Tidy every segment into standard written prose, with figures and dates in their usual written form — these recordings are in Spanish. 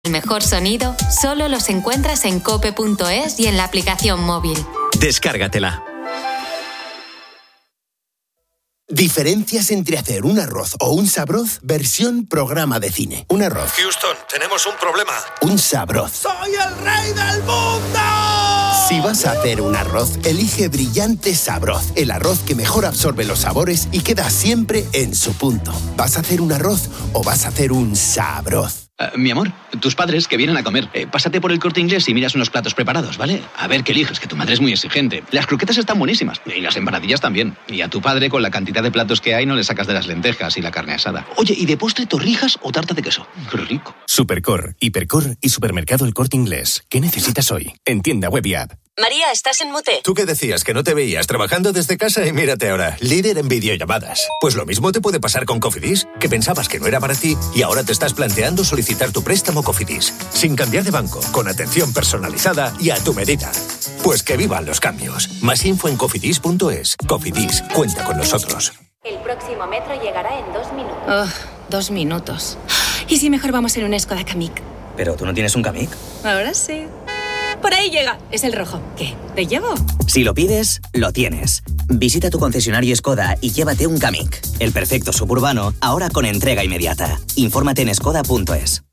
El mejor sonido solo los encuentras en cope.es y en la aplicación móvil. Descárgatela. Diferencias entre hacer un arroz o un sabroz versión programa de cine. Un arroz. Houston, tenemos un problema. Un sabroz. ¡Soy el rey del mundo! Si vas a hacer un arroz, elige Brillante Sabroz. El arroz que mejor absorbe los sabores y queda siempre en su punto. ¿Vas a hacer un arroz o vas a hacer un sabroz? Mi amor, tus padres que vienen a comer. Pásate por el Corte Inglés y miras unos platos preparados, ¿vale? A ver qué eliges, que tu madre es muy exigente. Las croquetas están buenísimas. Y las empanadillas también. Y a tu padre, con la cantidad de platos que hay, no le sacas de las lentejas y la carne asada. Oye, ¿y de postre torrijas o tarta de queso? ¡Qué rico! Supercor, Hipercor y Supermercado El Corte Inglés. ¿Qué necesitas hoy? En tienda web y app. María, ¿estás en mute? ¿Tú qué decías? Que no te veías trabajando desde casa y mírate ahora, líder en videollamadas. Pues lo mismo te puede pasar con Cofidis, que pensabas que no era para ti y ahora te estás planteando solicitar tu préstamo Cofidis. Sin cambiar de banco, con atención personalizada y a tu medida. Pues que vivan los cambios. Más info en cofidis.es. Cofidis, cuenta con nosotros. El próximo metro llegará en 2 minutos. 2 minutos. ¿Y si mejor vamos en un Skoda Kamiq? ¿Pero tú no tienes un Kamiq? Ahora sí. Por ahí llega. Es el rojo. ¿Qué? ¿Te llevo? Si lo pides, lo tienes. Visita tu concesionario Skoda y llévate un Kamiq. El perfecto suburbano, ahora con entrega inmediata. Infórmate en skoda.es.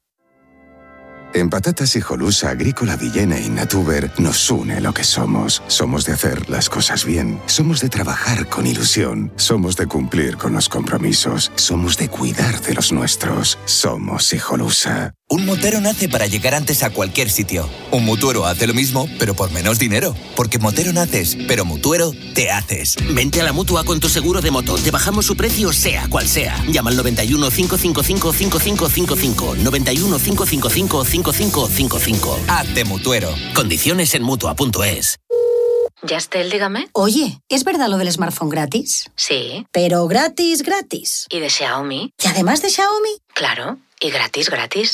En Patatas Hijolusa, Agrícola Villena y Natuber nos une lo que somos. Somos de hacer las cosas bien. Somos de trabajar con ilusión. Somos de cumplir con los compromisos. Somos de cuidar de los nuestros. Somos Hijolusa. Un motero nace para llegar antes a cualquier sitio. Un mutuero hace lo mismo, pero por menos dinero. Porque motero naces, pero mutuero te haces. Vente a la Mutua con tu seguro de moto. Te bajamos su precio sea cual sea. Llama al 91 555 5555. 91 555 5555. Hazte mutuero. Condiciones en Mutua.es. Yastel, dígame. Oye, ¿es verdad lo del smartphone gratis? Sí. Pero gratis, gratis. ¿Y de Xiaomi? ¿Y además de Xiaomi? Claro. Y gratis, gratis.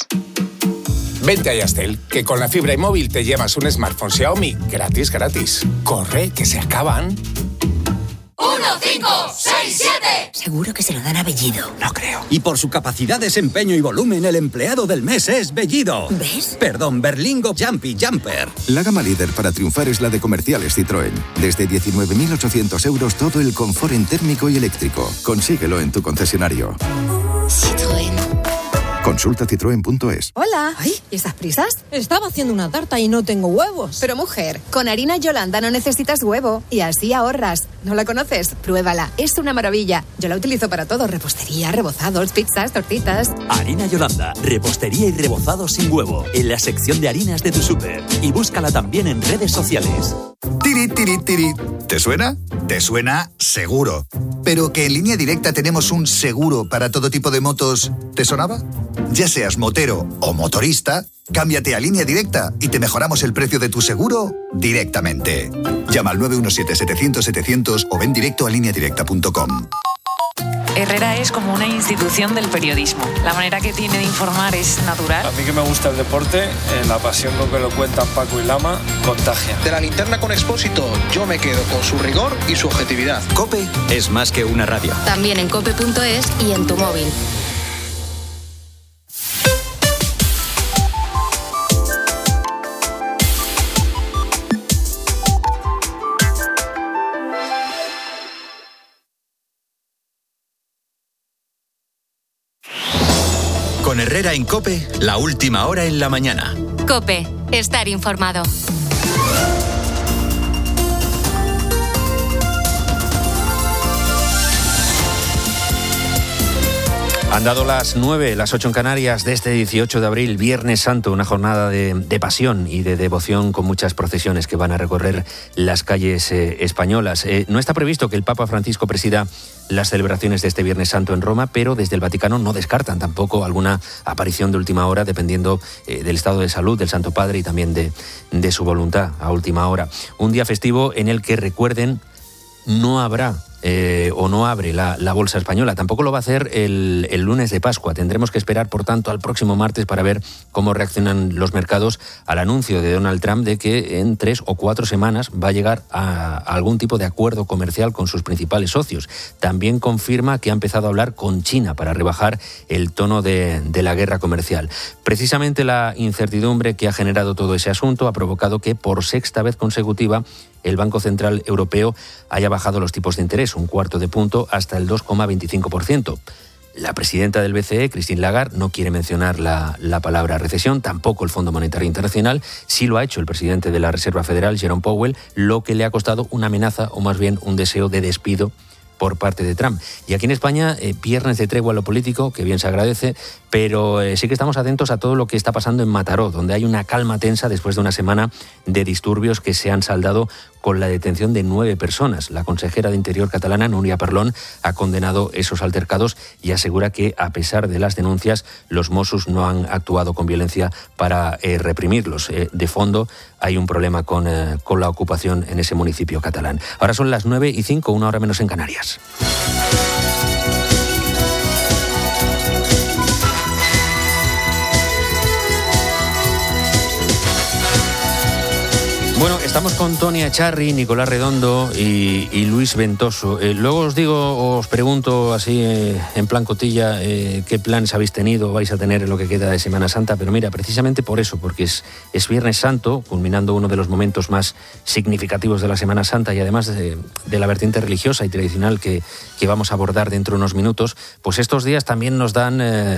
Vente a Yastel, que con la fibra y móvil te llevas un smartphone Xiaomi gratis, gratis. Corre, que se acaban. 1, 5, 6, 7. Seguro que se lo dan a Bellido. No creo. Y por su capacidad, desempeño y volumen, el empleado del mes es Bellido. ¿Ves? Perdón, Berlingo Jumpy Jumper. La gama líder para triunfar es la de comerciales Citroën. Desde 19.800 euros todo el confort en térmico y eléctrico. Consíguelo en tu concesionario. Citroën. Consulta citroen.es. Hola. Ay, ¿y esas prisas? Estaba haciendo una tarta y no tengo huevos. Pero mujer, con harina Yolanda no necesitas huevo y así ahorras. ¿No la conoces? Pruébala. Es una maravilla. Yo la utilizo para todo. Repostería, rebozados, pizzas, tortitas. Harina Yolanda. Repostería y rebozados sin huevo. En la sección de harinas de tu súper. Y búscala también en redes sociales. Tiri, tiri, tiri. ¿Te suena? Te suena seguro. Pero que en Línea Directa tenemos un seguro para todo tipo de motos. ¿Te sonaba? Ya seas motero o motorista, cámbiate a Línea Directa y te mejoramos el precio de tu seguro directamente. Llama al 917-700-700 o ven directo a lineadirecta.com. Herrera es como una institución del periodismo. La manera que tiene de informar es natural. A mí que me gusta el deporte, la pasión con que lo cuentan Paco y Lama, contagia. De la linterna con Expósito, yo me quedo con su rigor y su objetividad. COPE es más que una radio. También en cope.es y en tu móvil. Con Herrera en COPE, la última hora en la mañana. COPE, estar informado. Han dado las 9, las 8 en Canarias de este 18 de abril, Viernes Santo, una jornada de pasión y de devoción con muchas procesiones que van a recorrer las calles españolas. No está previsto que el Papa Francisco presida las celebraciones de este Viernes Santo en Roma, pero desde el Vaticano no descartan tampoco alguna aparición de última hora, dependiendo del estado de salud del Santo Padre y también de su voluntad a última hora. Un día festivo en el que, recuerden, no habrá o no abre la bolsa española. Tampoco lo va a hacer el lunes de Pascua. Tendremos que esperar, por tanto, al próximo martes para ver cómo reaccionan los mercados al anuncio de Donald Trump de que en 3 o 4 semanas va a llegar a algún tipo de acuerdo comercial con sus principales socios. También confirma que ha empezado a hablar con China para rebajar el tono de la guerra comercial. Precisamente la incertidumbre que ha generado todo ese asunto ha provocado que por 6ª vez consecutiva el Banco Central Europeo haya bajado los tipos de interés, 1/4 punto hasta el 2,25%. La presidenta del BCE, Christine Lagarde, no quiere mencionar la palabra recesión, tampoco el Fondo Monetario Internacional. Sí lo ha hecho el presidente de la Reserva Federal, Jerome Powell, lo que le ha costado una amenaza o más bien un deseo de despido por parte de Trump. Y aquí en España, viernes de tregua a lo político, que bien se agradece, pero sí que estamos atentos a todo lo que está pasando en Mataró, donde hay una calma tensa después de una semana de disturbios que se han saldado con la detención de 9 personas. La consejera de Interior catalana, Núria Parlon, ha condenado esos altercados y asegura que, a pesar de las denuncias, los Mossos no han actuado con violencia para reprimirlos. De fondo, hay un problema con la ocupación en ese municipio catalán. Ahora son las 9:05, 1 hora menos en Canarias. Bueno, estamos con Tony Echarri, Nicolás Redondo y Luis Ventoso. Luego os pregunto así en plan cotilla qué planes habéis tenido o vais a tener en lo que queda de Semana Santa, pero mira, precisamente por eso, porque es Viernes Santo, culminando uno de los momentos más significativos de la Semana Santa y además de la vertiente religiosa y tradicional que vamos a abordar dentro de unos minutos, pues estos días también nos dan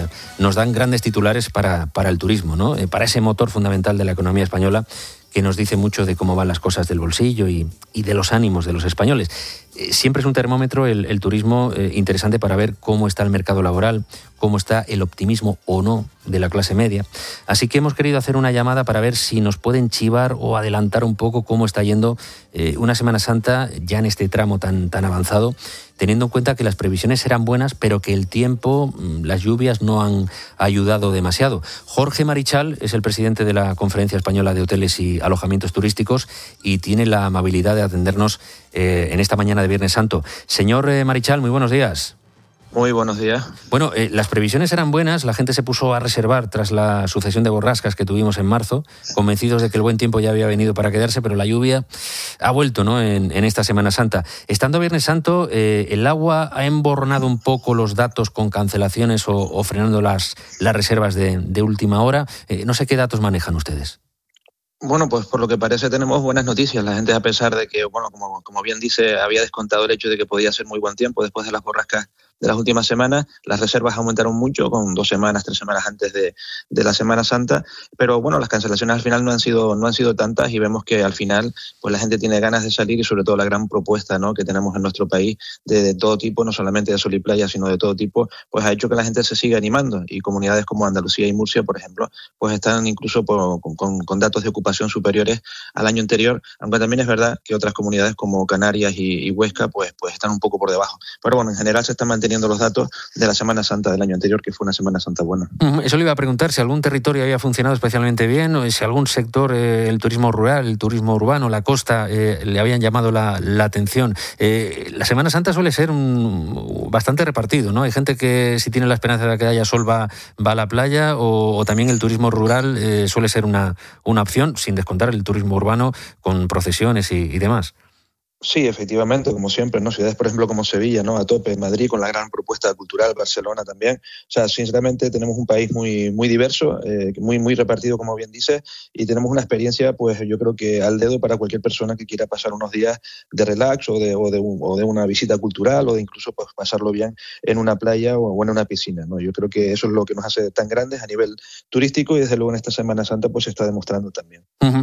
grandes titulares para el turismo, ¿no? Para ese motor fundamental de la economía española, que nos dice mucho de cómo van las cosas del bolsillo y de los ánimos de los españoles. Siempre es un termómetro el turismo interesante para ver cómo está el mercado laboral, cómo está el optimismo o no de la clase media. Así que hemos querido hacer una llamada para ver si nos pueden chivar o adelantar un poco cómo está yendo una Semana Santa ya en este tramo tan avanzado, teniendo en cuenta que las previsiones eran buenas, pero que el tiempo, las lluvias no han ayudado demasiado. Jorge Marichal es el presidente de la Conferencia Española de Hoteles y Alojamientos Turísticos y tiene la amabilidad de atendernos en esta mañana de Viernes Santo. Señor Marichal, muy buenos días. Muy buenos días. Bueno, las previsiones eran buenas, la gente se puso a reservar tras la sucesión de borrascas que tuvimos en marzo, convencidos de que el buen tiempo ya había venido para quedarse, pero la lluvia ha vuelto, ¿no?, en esta Semana Santa. Estando Viernes Santo, ¿el agua ha emborronado un poco los datos con cancelaciones o frenando las reservas de última hora? No sé qué datos manejan ustedes. Bueno, pues por lo que parece tenemos buenas noticias. La gente, a pesar de que, bueno, como bien dice, había descontado el hecho de que podía ser muy buen tiempo después de las borrascas de las últimas semanas, las reservas aumentaron mucho, con 2 semanas, 3 semanas antes de la Semana Santa, pero bueno, las cancelaciones al final no han sido tantas y vemos que al final pues la gente tiene ganas de salir y sobre todo la gran propuesta, ¿no?, que tenemos en nuestro país de todo tipo, no solamente de sol y playa, sino de todo tipo, pues ha hecho que la gente se siga animando y comunidades como Andalucía y Murcia, por ejemplo, pues están incluso con datos de ocupación superiores al año anterior, aunque también es verdad que otras comunidades como Canarias y Huesca pues están un poco por debajo. Pero bueno, en general se están manteniendo los datos de la Semana Santa del año anterior, que fue una Semana Santa buena. Eso le iba a preguntar, si algún territorio había funcionado especialmente bien, o si algún sector, el turismo rural, el turismo urbano, la costa, le habían llamado la atención. La Semana Santa suele ser bastante repartido, ¿no? Hay gente que, si tiene la esperanza de que haya sol, va a la playa, o también el turismo rural suele ser una opción, sin descontar el turismo urbano con procesiones y demás. Sí, efectivamente, como siempre, ¿no? Ciudades, por ejemplo, como Sevilla, ¿no?, a tope, Madrid con la gran propuesta cultural, Barcelona también. O sea, sinceramente tenemos un país muy, muy diverso, muy repartido, como bien dice, y tenemos una experiencia, pues yo creo que al dedo para cualquier persona que quiera pasar unos días de relax o de una visita cultural o de incluso pues pasarlo bien en una playa o en una piscina, ¿no? Yo creo que eso es lo que nos hace tan grandes a nivel turístico y desde luego en esta Semana Santa pues se está demostrando también.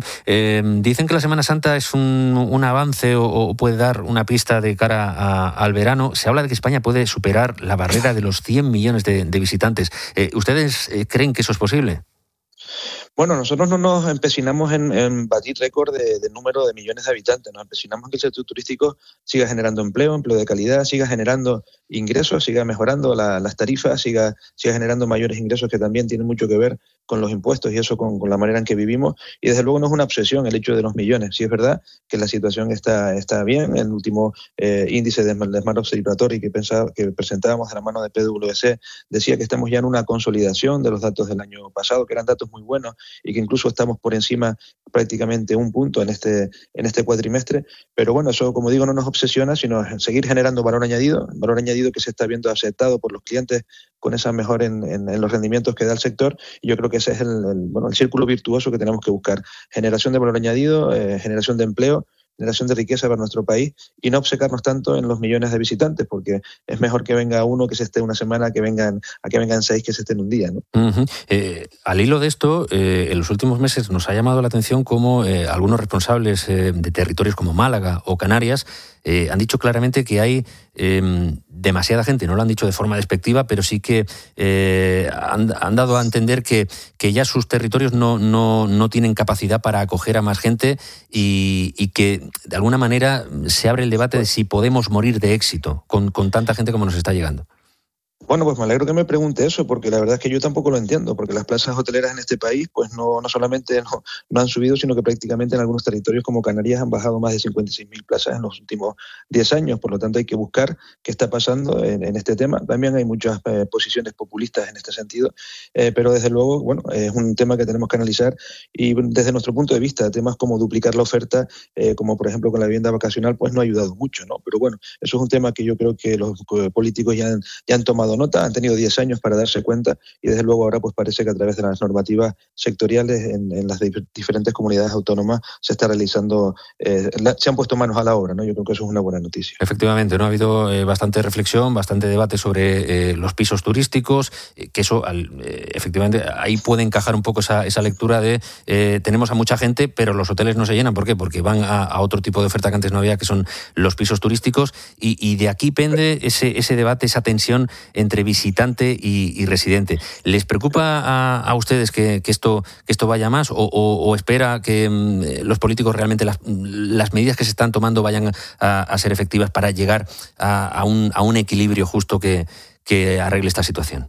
Dicen que la Semana Santa es un avance o puede dar una pista de cara al verano. Se habla de que España puede superar la barrera de los 100 millones de visitantes. ¿Ustedes creen que eso es posible? Bueno, nosotros no nos empecinamos en batir récord de número de millones de habitantes. Nos empecinamos en que el sector turístico siga generando empleo de calidad, siga generando ingresos, siga mejorando las tarifas, siga generando mayores ingresos, que también tienen mucho que ver con los impuestos y eso con la manera en que vivimos, y desde luego no es una obsesión el hecho de los millones. Sí es verdad que la situación está bien. El último índice de Smart Observatory que presentábamos de la mano de PwC decía que estamos ya en una consolidación de los datos del año pasado, que eran datos muy buenos y que incluso estamos por encima prácticamente un punto en este cuatrimestre. Pero bueno, eso, como digo, no nos obsesiona, sino seguir generando valor añadido que se está viendo aceptado por los clientes con esa mejora en los rendimientos que da el sector. Y yo creo que ese es el círculo virtuoso que tenemos que buscar: generación de valor añadido, generación de empleo, generación de riqueza para nuestro país, y no obcecarnos tanto en los millones de visitantes, porque es mejor que venga uno que se esté una semana a que vengan 6 que se estén un día, ¿no? Al hilo de esto, en los últimos meses nos ha llamado la atención cómo algunos responsables de territorios como Málaga o Canarias han dicho claramente que hay demasiada gente. No lo han dicho de forma despectiva, pero sí que han dado a entender que ya sus territorios no tienen capacidad para acoger a más gente y que de alguna manera se abre el debate de si podemos morir de éxito con tanta gente como nos está llegando. Bueno, pues me alegro que me pregunte eso, porque la verdad es que yo tampoco lo entiendo, porque las plazas hoteleras en este país pues no solamente no han subido, sino que prácticamente en algunos territorios como Canarias han bajado más de 56.000 plazas en los últimos 10 años. Por lo tanto, hay que buscar qué está pasando en este tema. También hay muchas posiciones populistas en este sentido, pero desde luego, bueno, es un tema que tenemos que analizar, y desde nuestro punto de vista, temas como duplicar la oferta, como por ejemplo con la vivienda vacacional, pues no ha ayudado mucho, ¿no? Pero bueno, eso es un tema que yo creo que los políticos ya han tomado nota, han tenido 10 años para darse cuenta, y desde luego ahora pues parece que a través de las normativas sectoriales en las diferentes comunidades autónomas se está realizando, se han puesto manos a la obra, ¿no? Yo creo que eso es una buena noticia. Efectivamente, ¿no? Ha habido bastante reflexión, bastante debate sobre los pisos turísticos, que eso efectivamente ahí puede encajar un poco esa lectura de tenemos a mucha gente, pero los hoteles no se llenan. ¿Por qué? Porque van a otro tipo de oferta que antes no había, que son los pisos turísticos, y de aquí pende ese debate, esa tensión entre visitante y residente. ¿Les preocupa a ustedes que esto vaya más o espera que los políticos realmente las medidas que se están tomando vayan a ser efectivas para llegar a un equilibrio justo que arregle esta situación?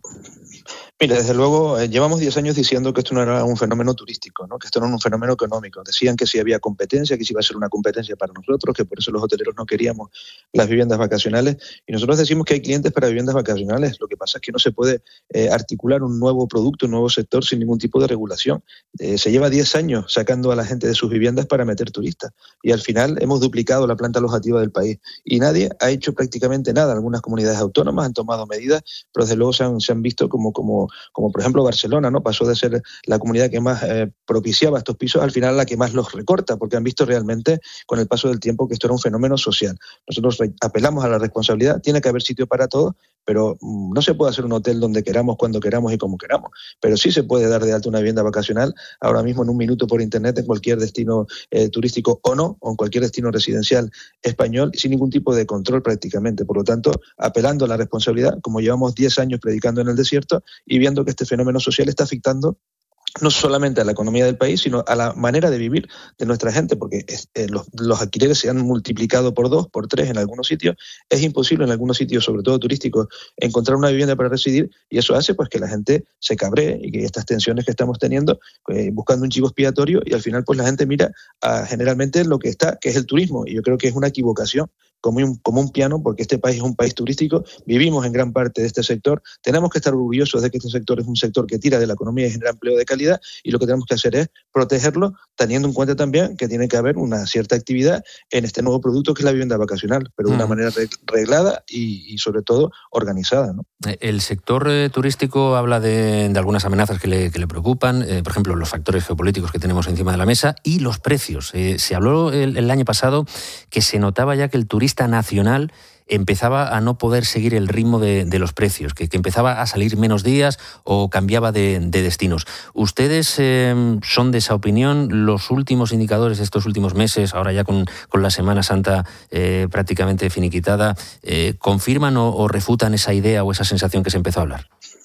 Mira, desde luego llevamos 10 años diciendo que esto no era un fenómeno turístico, ¿no? Que esto no era un fenómeno económico. Decían que si había competencia, que si iba a ser una competencia para nosotros, que por eso los hoteleros no queríamos las viviendas vacacionales. Y nosotros decimos que hay clientes para viviendas vacacionales. Lo que pasa es que no se puede articular un nuevo producto, un nuevo sector sin ningún tipo de regulación. Se lleva 10 años sacando a la gente de sus viviendas para meter turistas. Y al final hemos duplicado la planta alojativa del país. Y nadie ha hecho prácticamente nada. Algunas comunidades autónomas han tomado medidas, pero desde luego se han visto como por ejemplo Barcelona, ¿no? Pasó de ser la comunidad que más propiciaba estos pisos, al final la que más los recorta, porque han visto realmente con el paso del tiempo que esto era un fenómeno social. Nosotros apelamos a la responsabilidad, tiene que haber sitio para todos, pero no se puede hacer un hotel donde queramos, cuando queramos y como queramos. Pero sí se puede dar de alta una vivienda vacacional ahora mismo en un minuto por internet en cualquier destino turístico o en cualquier destino residencial español, sin ningún tipo de control prácticamente. Por lo tanto, apelando a la responsabilidad, como llevamos 10 años predicando en el desierto y viendo que este fenómeno social está afectando no solamente a la economía del país, sino a la manera de vivir de nuestra gente, porque los alquileres se han multiplicado por 2, por 3 en algunos sitios. Es imposible en algunos sitios, sobre todo turísticos, encontrar una vivienda para residir, y eso hace pues que la gente se cabree y que estas tensiones que estamos teniendo, buscando un chivo expiatorio, y al final pues la gente mira a generalmente lo que está, que es el turismo, y yo creo que es una equivocación como un piano, porque este país es un país turístico, vivimos en gran parte de este sector, tenemos que estar orgullosos de que este sector es un sector que tira de la economía y genera empleo de calidad, y lo que tenemos que hacer es protegerlo, teniendo en cuenta también que tiene que haber una cierta actividad en este nuevo producto que es la vivienda vacacional, pero de una manera reglada y sobre todo organizada, ¿no? El sector turístico habla de algunas amenazas que le preocupan, por ejemplo, los factores geopolíticos que tenemos encima de la mesa y los precios. Se habló el año pasado que se notaba ya que el turista nacional empezaba a no poder seguir el ritmo de los precios, que empezaba a salir menos días o cambiaba de destinos. ¿Ustedes son de esa opinión? ¿Los últimos indicadores de estos últimos meses, ahora ya con la Semana Santa prácticamente finiquitada, confirman o refutan esa idea o esa sensación que se empezó a hablar?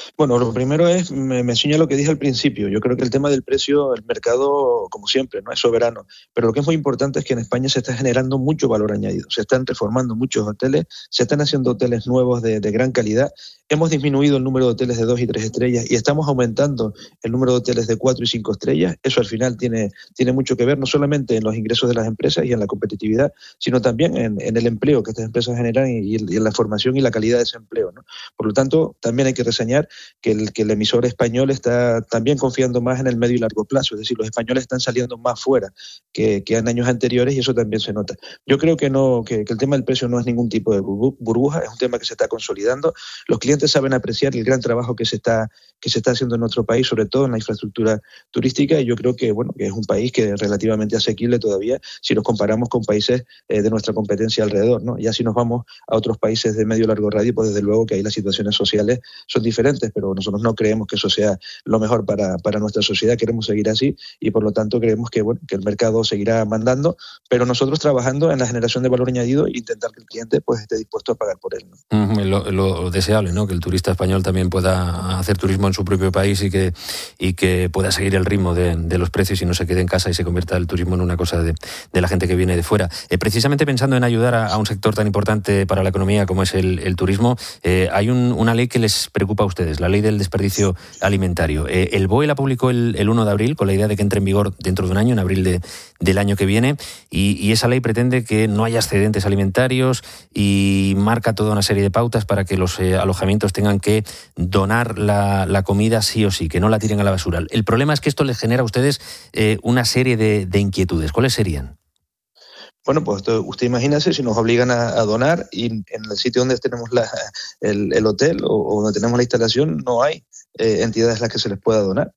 Bueno, lo primero es, me ciño a lo que dije al principio. Yo creo que el tema del precio, el mercado, como siempre, no es soberano. Pero lo que es muy importante es que en España se está generando mucho valor añadido. Se están reformando muchos hoteles, se están haciendo hoteles nuevos de gran calidad. Hemos disminuido el número de hoteles de 2 y 3 estrellas y estamos aumentando el número de hoteles de 4 y 5 estrellas. Eso al final tiene mucho que ver, no solamente en los ingresos de las empresas y en la competitividad, sino también en el empleo que estas empresas generan y en la formación y la calidad de ese empleo, ¿no? Por lo tanto, también hay que reseñar que el emisor español está también confiando más en el medio y largo plazo. Es decir, los españoles están saliendo más fuera que en años anteriores y eso también se nota. Yo creo que el tema del precio no es ningún tipo de burbuja, es un tema que se está consolidando. Los clientes saben apreciar el gran trabajo que se está haciendo en nuestro país, sobre todo en la infraestructura turística, y yo creo que es un país que es relativamente asequible todavía si nos comparamos con países de nuestra competencia alrededor, ¿no? Ya si nos vamos a otros países de medio y largo radio, pues desde luego que ahí las situaciones sociales son diferentes, pero nosotros no creemos que eso sea lo mejor para nuestra sociedad. Queremos seguir así y por lo tanto creemos que el mercado seguirá mandando, pero nosotros trabajando en la generación de valor añadido e intentar que el cliente pues esté dispuesto a pagar por él, ¿no? Lo deseable, ¿no? Que el turista español también pueda hacer turismo en su propio país y que pueda seguir el ritmo de los precios y no se quede en casa y se convierta el turismo en una cosa de la gente que viene de fuera. Precisamente pensando en ayudar a un sector tan importante para la economía como es el turismo, hay una ley que les preocupa a ustedes, la ley del desperdicio alimentario. El BOE la publicó el 1 de abril con la idea de que entre en vigor dentro de un año, en abril del año que viene, y esa ley pretende que no haya excedentes alimentarios y marca toda una serie de pautas para que los alojamientos tengan que donar la comida sí o sí, que no la tiren a la basura. El problema es que esto les genera a ustedes una serie de inquietudes. ¿Cuáles serían? Bueno, pues usted imagínese si nos obligan a donar y en el sitio donde tenemos el hotel o donde tenemos la instalación no hay entidades a las que se les pueda donar.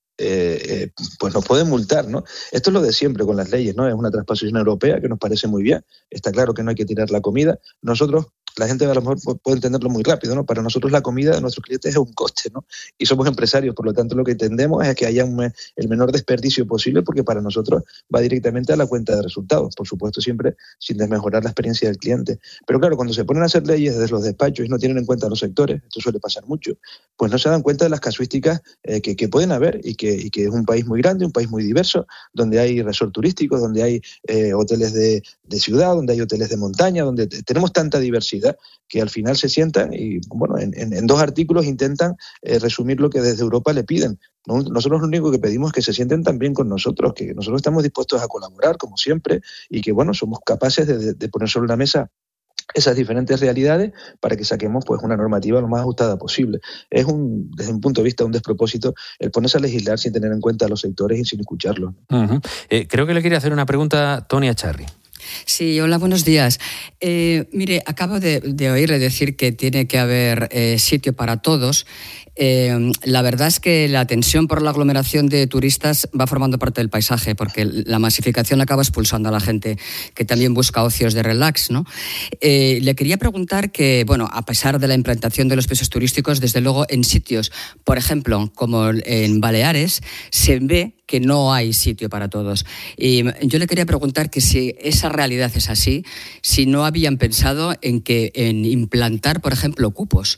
Pues nos pueden multar, ¿no? Esto es lo de siempre con las leyes, ¿no? Es una transposición europea que nos parece muy bien. Está claro que no hay que tirar la comida. Nosotros, la gente a lo mejor puede entenderlo muy rápido, ¿no? Para nosotros la comida de nuestros clientes es un coste, ¿no? Y somos empresarios, por lo tanto lo que entendemos es que haya el menor desperdicio posible porque para nosotros va directamente a la cuenta de resultados, por supuesto siempre sin desmejorar la experiencia del cliente. Pero claro, cuando se ponen a hacer leyes desde los despachos y no tienen en cuenta los sectores, esto suele pasar mucho, pues no se dan cuenta de las casuísticas que pueden haber y que es un país muy grande, un país muy diverso, donde hay resort turísticos, donde hay hoteles de ciudad, donde hay hoteles de montaña, donde tenemos tanta diversidad que al final se sientan y, bueno, en 2 artículos intentan resumir lo que desde Europa le piden. Nosotros lo único que pedimos es que se sienten también con nosotros, que nosotros estamos dispuestos a colaborar, como siempre, y que, bueno, somos capaces de poner sobre la mesa esas diferentes realidades para que saquemos pues una normativa lo más ajustada posible. Es desde un punto de vista un despropósito el ponerse a legislar sin tener en cuenta a los sectores y sin escucharlos. Uh-huh. Creo que le quería hacer una pregunta Tony Echarri. Sí, hola, buenos días. Mire, acabo de oírle decir que tiene que haber sitio para todos. La verdad es que la tensión por la aglomeración de turistas va formando parte del paisaje, porque la masificación acaba expulsando a la gente que también busca ocios de relax, ¿no? Le quería preguntar que, bueno, a pesar de la implantación de los pisos turísticos, desde luego en sitios, por ejemplo, como en Baleares, se ve que no hay sitio para todos. Y yo le quería preguntar que si esa realidad es así, si no habían pensado en implantar, por ejemplo, cupos.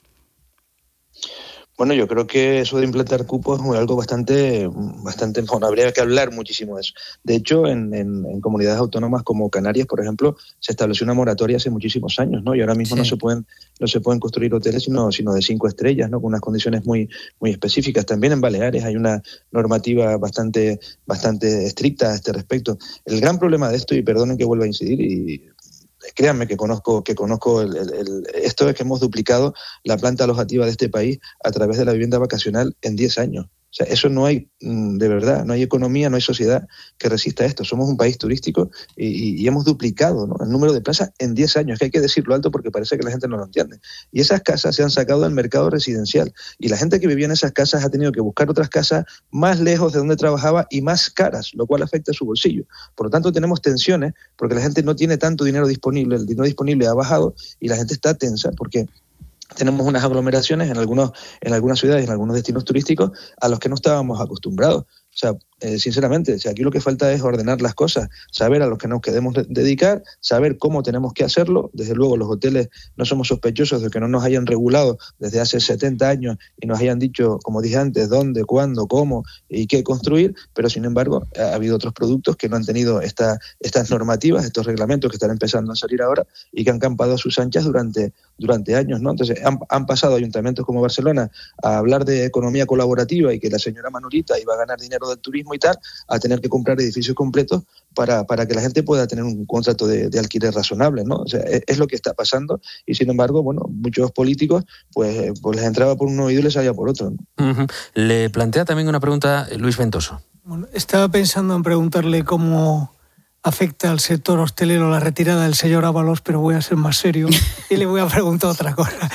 Bueno, yo creo que eso de implantar cupos es algo bastante, bueno, habría que hablar muchísimo de eso. De hecho, en comunidades autónomas como Canarias, por ejemplo, se estableció una moratoria hace muchísimos años, ¿no? Y ahora mismo sí. no se pueden construir hoteles sino de 5 estrellas, ¿no? Con unas condiciones muy, muy específicas. También en Baleares hay una normativa bastante estricta a este respecto. El gran problema de esto, y perdonen que vuelva a incidir, y créanme que conozco esto es que hemos duplicado la planta alojativa de este país a través de la vivienda vacacional en 10 años. O sea, eso no hay, de verdad, no hay economía, no hay sociedad que resista esto. Somos un país turístico y hemos duplicado, ¿no?, el número de plazas en 10 años, que hay que decirlo alto porque parece que la gente no lo entiende. Y esas casas se han sacado del mercado residencial y la gente que vivía en esas casas ha tenido que buscar otras casas más lejos de donde trabajaba y más caras, lo cual afecta a su bolsillo. Por lo tanto, tenemos tensiones porque la gente no tiene tanto dinero disponible, el dinero disponible ha bajado y la gente está tensa porque tenemos unas aglomeraciones en algunas ciudades, en algunos destinos turísticos a los que no estábamos acostumbrados. O sea, sinceramente. Aquí lo que falta es ordenar las cosas, saber a lo que nos queremos dedicar, saber cómo tenemos que hacerlo. Desde luego los hoteles no somos sospechosos de que no nos hayan regulado desde hace 70 años y nos hayan dicho, como dije antes, dónde, cuándo, cómo y qué construir, pero sin embargo ha habido otros productos que no han tenido estas normativas, estos reglamentos que están empezando a salir ahora y que han campado a sus anchas durante años, ¿no? Entonces han pasado ayuntamientos como Barcelona a hablar de economía colaborativa y que la señora Manolita iba a ganar dinero del turismo y tal, a tener que comprar edificios completos para que la gente pueda tener un contrato de alquiler razonable, ¿no? O sea, es lo que está pasando y sin embargo, bueno, muchos políticos pues les entraba por un oído y les salía por otro, ¿no? Uh-huh. Le plantea también una pregunta Luis Ventoso. Bueno, estaba pensando en preguntarle cómo afecta al sector hostelero la retirada del señor Ábalos, pero voy a ser más serio y le voy a preguntar otra cosa.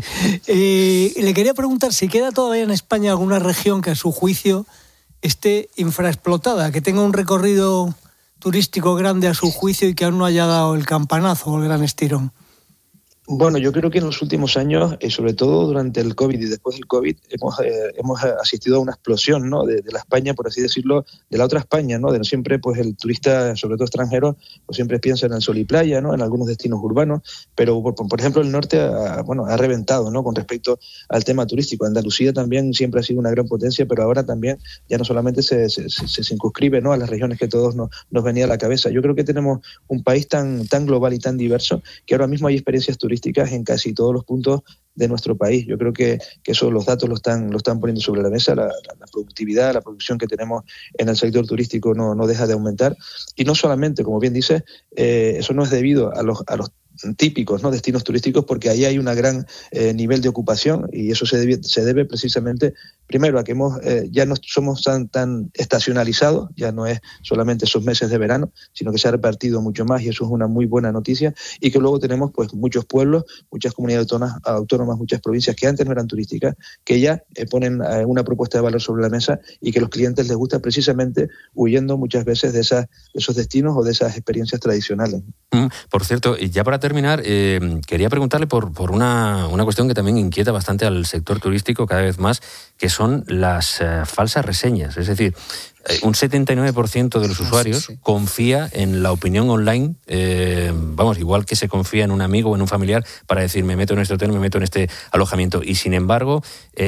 Le quería preguntar si queda todavía en España alguna región que a su juicio esté infraexplotada, que tenga un recorrido turístico grande a su juicio y que aún no haya dado el campanazo o el gran estirón. Bueno, yo creo que en los últimos años, sobre todo durante el COVID y después del COVID, hemos asistido a una explosión, ¿no? de la España, por así decirlo, de la otra España, ¿no? De siempre, pues el turista, sobre todo extranjero, pues siempre piensa en el sol y playa, ¿no? En algunos destinos urbanos, pero por ejemplo el norte ha reventado, ¿no? Con respecto al tema turístico. Andalucía también siempre ha sido una gran potencia, pero ahora también ya no solamente se circunscribe, ¿no? A las regiones que todos nos venía a la cabeza. Yo creo que tenemos un país tan global y tan diverso que ahora mismo hay experiencias turísticas en casi todos los puntos de nuestro país. Yo creo que eso los datos lo están poniendo sobre la mesa. La productividad, la producción que tenemos en el sector turístico no deja de aumentar. Y no solamente, como bien dice, eso no es debido a los típicos, ¿no? Destinos turísticos, porque ahí hay un gran nivel de ocupación y eso se debe precisamente, primero, a que ya no somos tan estacionalizados, ya no es solamente esos meses de verano, sino que se ha repartido mucho más y eso es una muy buena noticia, y que luego tenemos pues muchos pueblos, muchas comunidades autónomas, muchas provincias que antes no eran turísticas, que ya ponen una propuesta de valor sobre la mesa y que a los clientes les gusta precisamente huyendo muchas veces de esos destinos o de esas experiencias tradicionales. Por cierto, ya para terminar, quería preguntarle por una cuestión que también inquieta bastante al sector turístico cada vez más, que son las falsas reseñas. Es decir, un 79% de los usuarios confía en la opinión online, igual que se confía en un amigo o en un familiar para decir me meto en este hotel, me meto en este alojamiento. Y sin embargo,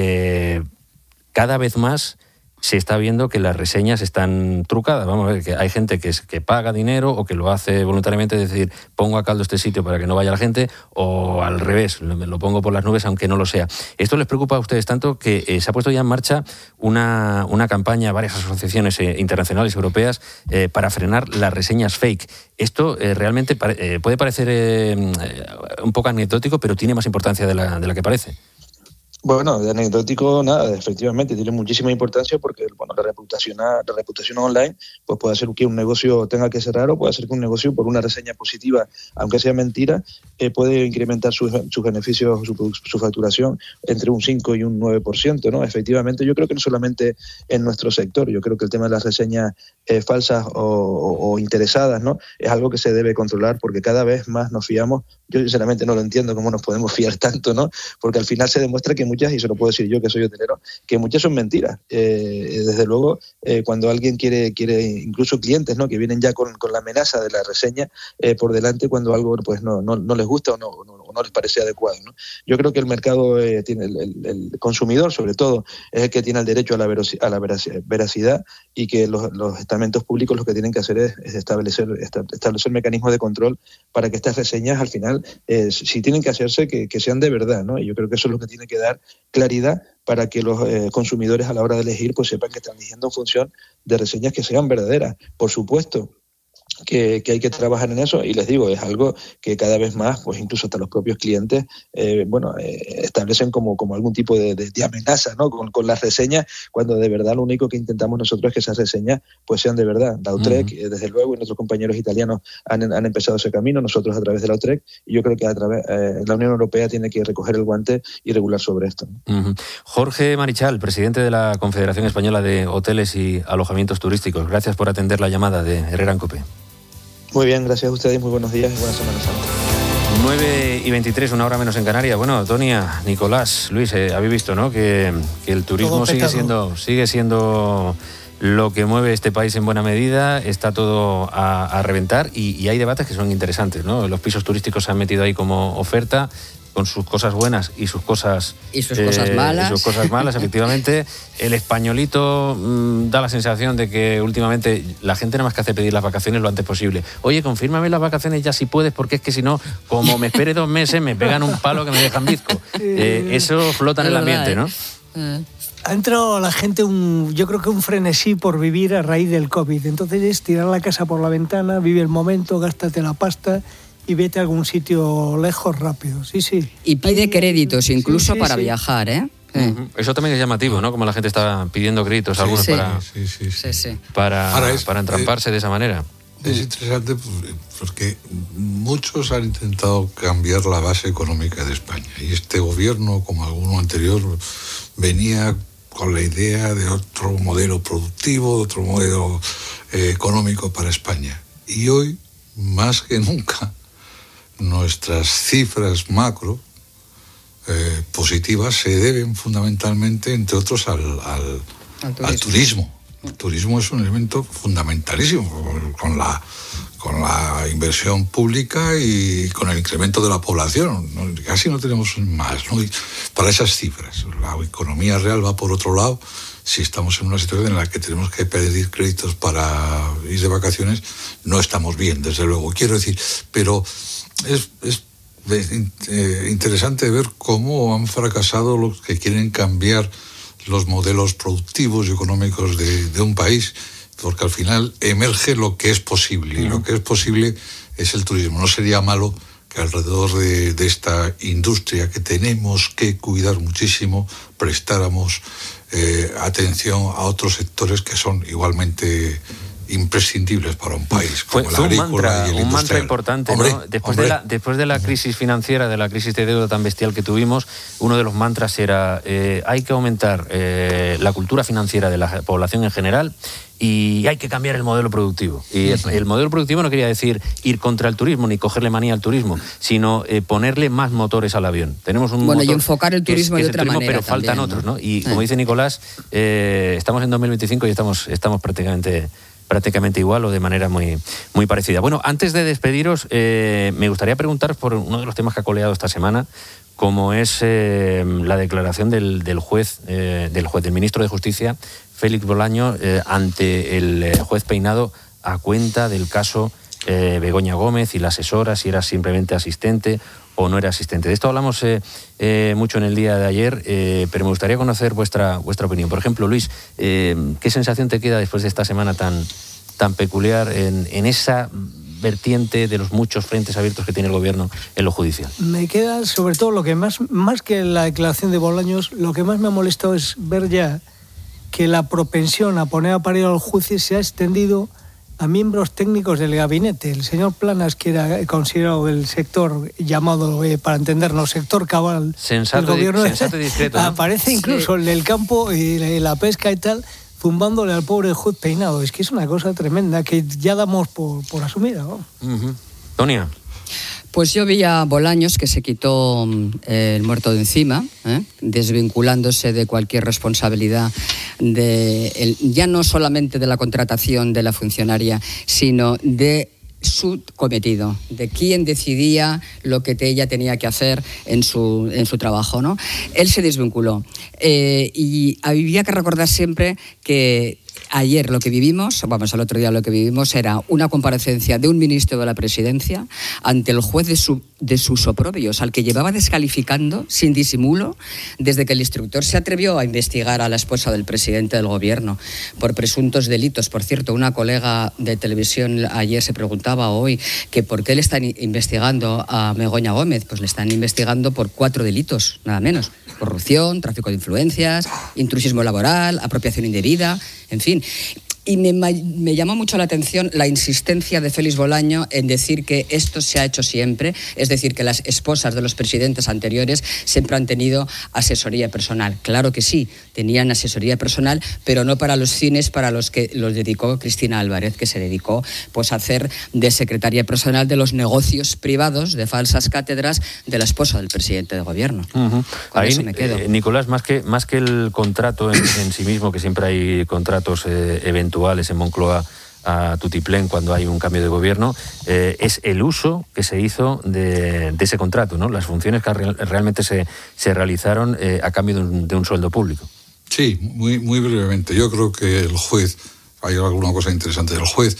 cada vez más se está viendo que las reseñas están trucadas. Vamos a ver, que hay gente que paga dinero o que lo hace voluntariamente, es decir, pongo a caldo este sitio para que no vaya la gente, o al revés, lo pongo por las nubes aunque no lo sea. ¿Esto les preocupa a ustedes tanto que se ha puesto ya en marcha una campaña, varias asociaciones internacionales europeas, para frenar las reseñas fake? Esto realmente puede parecer un poco anecdótico, pero tiene más importancia de la que parece. Bueno, de anecdótico nada, efectivamente tiene muchísima importancia porque la reputación online pues puede hacer que un negocio tenga que cerrar, o puede hacer que un negocio, por una reseña positiva, aunque sea mentira, puede incrementar sus beneficios, su facturación entre un 5 y un 9%, ¿no? Efectivamente, yo creo que no solamente en nuestro sector, yo creo que el tema de las reseñas falsas o interesadas, ¿no? Es algo que se debe controlar porque cada vez más nos fiamos. Yo sinceramente no lo entiendo cómo nos podemos fiar tanto, ¿no? Porque al final se demuestra que muchas, y se lo puedo decir yo que soy hotelero, que muchas son mentiras. Desde luego, cuando alguien quiere, incluso clientes, ¿no? Que vienen ya con la amenaza de la reseña por delante cuando algo pues no les gusta o no les parece adecuado, ¿no? Yo creo que el mercado tiene el consumidor, sobre todo, es el que tiene el derecho a la veracidad, y que los estamentos públicos lo que tienen que hacer es establecer mecanismos de control para que estas reseñas al final, si tienen que hacerse, que sean de verdad, ¿no? Y yo creo que eso es lo que tiene que dar claridad para que los consumidores a la hora de elegir pues sepan que están eligiendo en función de reseñas que sean verdaderas. Por supuesto que hay que trabajar en eso, y les digo, es algo que cada vez más, pues incluso hasta los propios clientes establecen como algún tipo de amenaza, ¿no? con las reseñas, cuando de verdad lo único que intentamos nosotros es que esas reseñas pues sean de verdad. La Lautrec, desde luego, y nuestros compañeros italianos han empezado ese camino, nosotros a través de la Lautrec, y yo creo que la Unión Europea tiene que recoger el guante y regular sobre esto. Jorge Marichal, presidente de la Confederación Española de Hoteles y Alojamientos Turísticos, gracias por atender la llamada de Herrera en COPE. Muy bien, gracias a ustedes, muy buenos días y buena Semana Santa. 9:23, una hora menos en Canarias. Bueno, Tonia, Nicolás, Luis, habéis visto, ¿no? Que el turismo sigue siendo lo que mueve este país en buena medida, está todo a reventar y hay debates que son interesantes, ¿no? Los pisos turísticos se han metido ahí como oferta, con sus cosas buenas y sus cosas malas. Y sus cosas malas, efectivamente. El españolito da la sensación de que últimamente la gente nada más que hace pedir las vacaciones lo antes posible. Oye, confírmame las vacaciones ya si puedes, porque es que si no, como me espere 2 meses, me pegan un palo que me dejan bizco. Eso flota en el ambiente, ¿no? Ha entrado a la gente yo creo que un frenesí por vivir a raíz del COVID. Entonces es tirar la casa por la ventana, vive el momento, gástate la pasta y vete a algún sitio lejos rápido. Sí. Y pide créditos incluso para viajar, ¿eh? Eso también es llamativo, ¿no? Como la gente está pidiendo créditos algunos para entramparse de esa manera. Es interesante porque muchos han intentado cambiar la base económica de España y este gobierno, como alguno anterior, venía con la idea de otro modelo productivo, de otro modelo económico para España. Y hoy, más que nunca, nuestras cifras macro positivas se deben fundamentalmente, entre otros, al turismo. El turismo es un elemento fundamentalísimo con la inversión pública y con el incremento de la población. Casi no tenemos más, ¿no? Y para esas cifras, la economía real va por otro lado. Si estamos en una situación en la que tenemos que pedir créditos para ir de vacaciones, no estamos bien, desde luego. Quiero decir, pero es interesante ver cómo han fracasado los que quieren cambiar los modelos productivos y económicos de un país, porque al final emerge lo que es posible, y lo que es posible es el turismo. No sería malo que alrededor de esta industria que tenemos que cuidar muchísimo, prestáramos atención a otros sectores que son igualmente imprescindibles para un país, como la agrícola y el industrial. Un mantra importante, ¿no? Después de la crisis financiera, de la crisis de deuda tan bestial que tuvimos, uno de los mantras era hay que aumentar la cultura financiera de la población en general y hay que cambiar el modelo productivo. Y el modelo productivo no quería decir ir contra el turismo ni cogerle manía al turismo, sino ponerle más motores al avión. Tenemos un motor y enfocar el turismo de otra manera. Pero faltan también, otros, ¿no? Y como dice Nicolás, estamos en 2025 y estamos prácticamente igual o de manera muy, muy parecida. Bueno, antes de despediros, me gustaría preguntaros por uno de los temas que ha coleado esta semana, como es la declaración del ministro de Justicia, Félix Bolaño, ante el juez Peinado a cuenta del caso Begoña Gómez y la asesora, si era simplemente asistente o no era asistente. De esto hablamos mucho en el día de ayer, pero me gustaría conocer vuestra opinión. Por ejemplo, Luis, ¿qué sensación te queda después de esta semana tan peculiar en esa vertiente de los muchos frentes abiertos que tiene el gobierno en lo judicial? Me queda, sobre todo, lo que más que la declaración de Bolaños, lo que más me ha molestado es ver ya que la propensión a poner a parir al juez se ha extendido a miembros técnicos del gabinete. El señor Planas, que era considerado el sector llamado, para entendernos, sector cabal del gobierno, sensato y discreto, ¿no? Aparece incluso el del campo y la pesca y tal, zumbándole al pobre juez Peinado. Es que es una cosa tremenda que ya damos por asumida, ¿no? Tonia. Pues yo vi a Bolaños que se quitó el muerto de encima, desvinculándose de cualquier responsabilidad, ya no solamente de la contratación de la funcionaria, sino de su cometido, de quién decidía lo que ella tenía que hacer en su trabajo, ¿no? Él se desvinculó. Y había que recordar siempre que ayer lo que vivimos, al otro día lo que vivimos era una comparecencia de un ministro de la Presidencia ante el juez de sus oprobios, al que llevaba descalificando sin disimulo desde que el instructor se atrevió a investigar a la esposa del presidente del gobierno por presuntos delitos. Por cierto, una colega de televisión ayer se preguntaba hoy que por qué le están investigando a Begoña Gómez. Pues le están investigando por 4 delitos, nada menos: corrupción, tráfico de influencias, intrusismo laboral, apropiación indebida, en fin. Y me llamó mucho la atención la insistencia de Félix Bolaño en decir que esto se ha hecho siempre, es decir, que las esposas de los presidentes anteriores siempre han tenido asesoría personal. Claro que sí, tenían asesoría personal, pero no para los fines para los que los dedicó Cristina Álvarez, que se dedicó pues a hacer de secretaria personal de los negocios privados, de falsas cátedras, de la esposa del presidente de gobierno. Con ahí, eso me quedo. Nicolás, más que el contrato en sí mismo, que siempre hay contratos eventuales en Moncloa a tutiplén cuando hay un cambio de gobierno, es el uso que se hizo de ese contrato, ¿no? Las funciones que realmente se realizaron a cambio de un sueldo público. Sí, muy, muy brevemente. Yo creo que el juez, hay alguna cosa interesante del juez,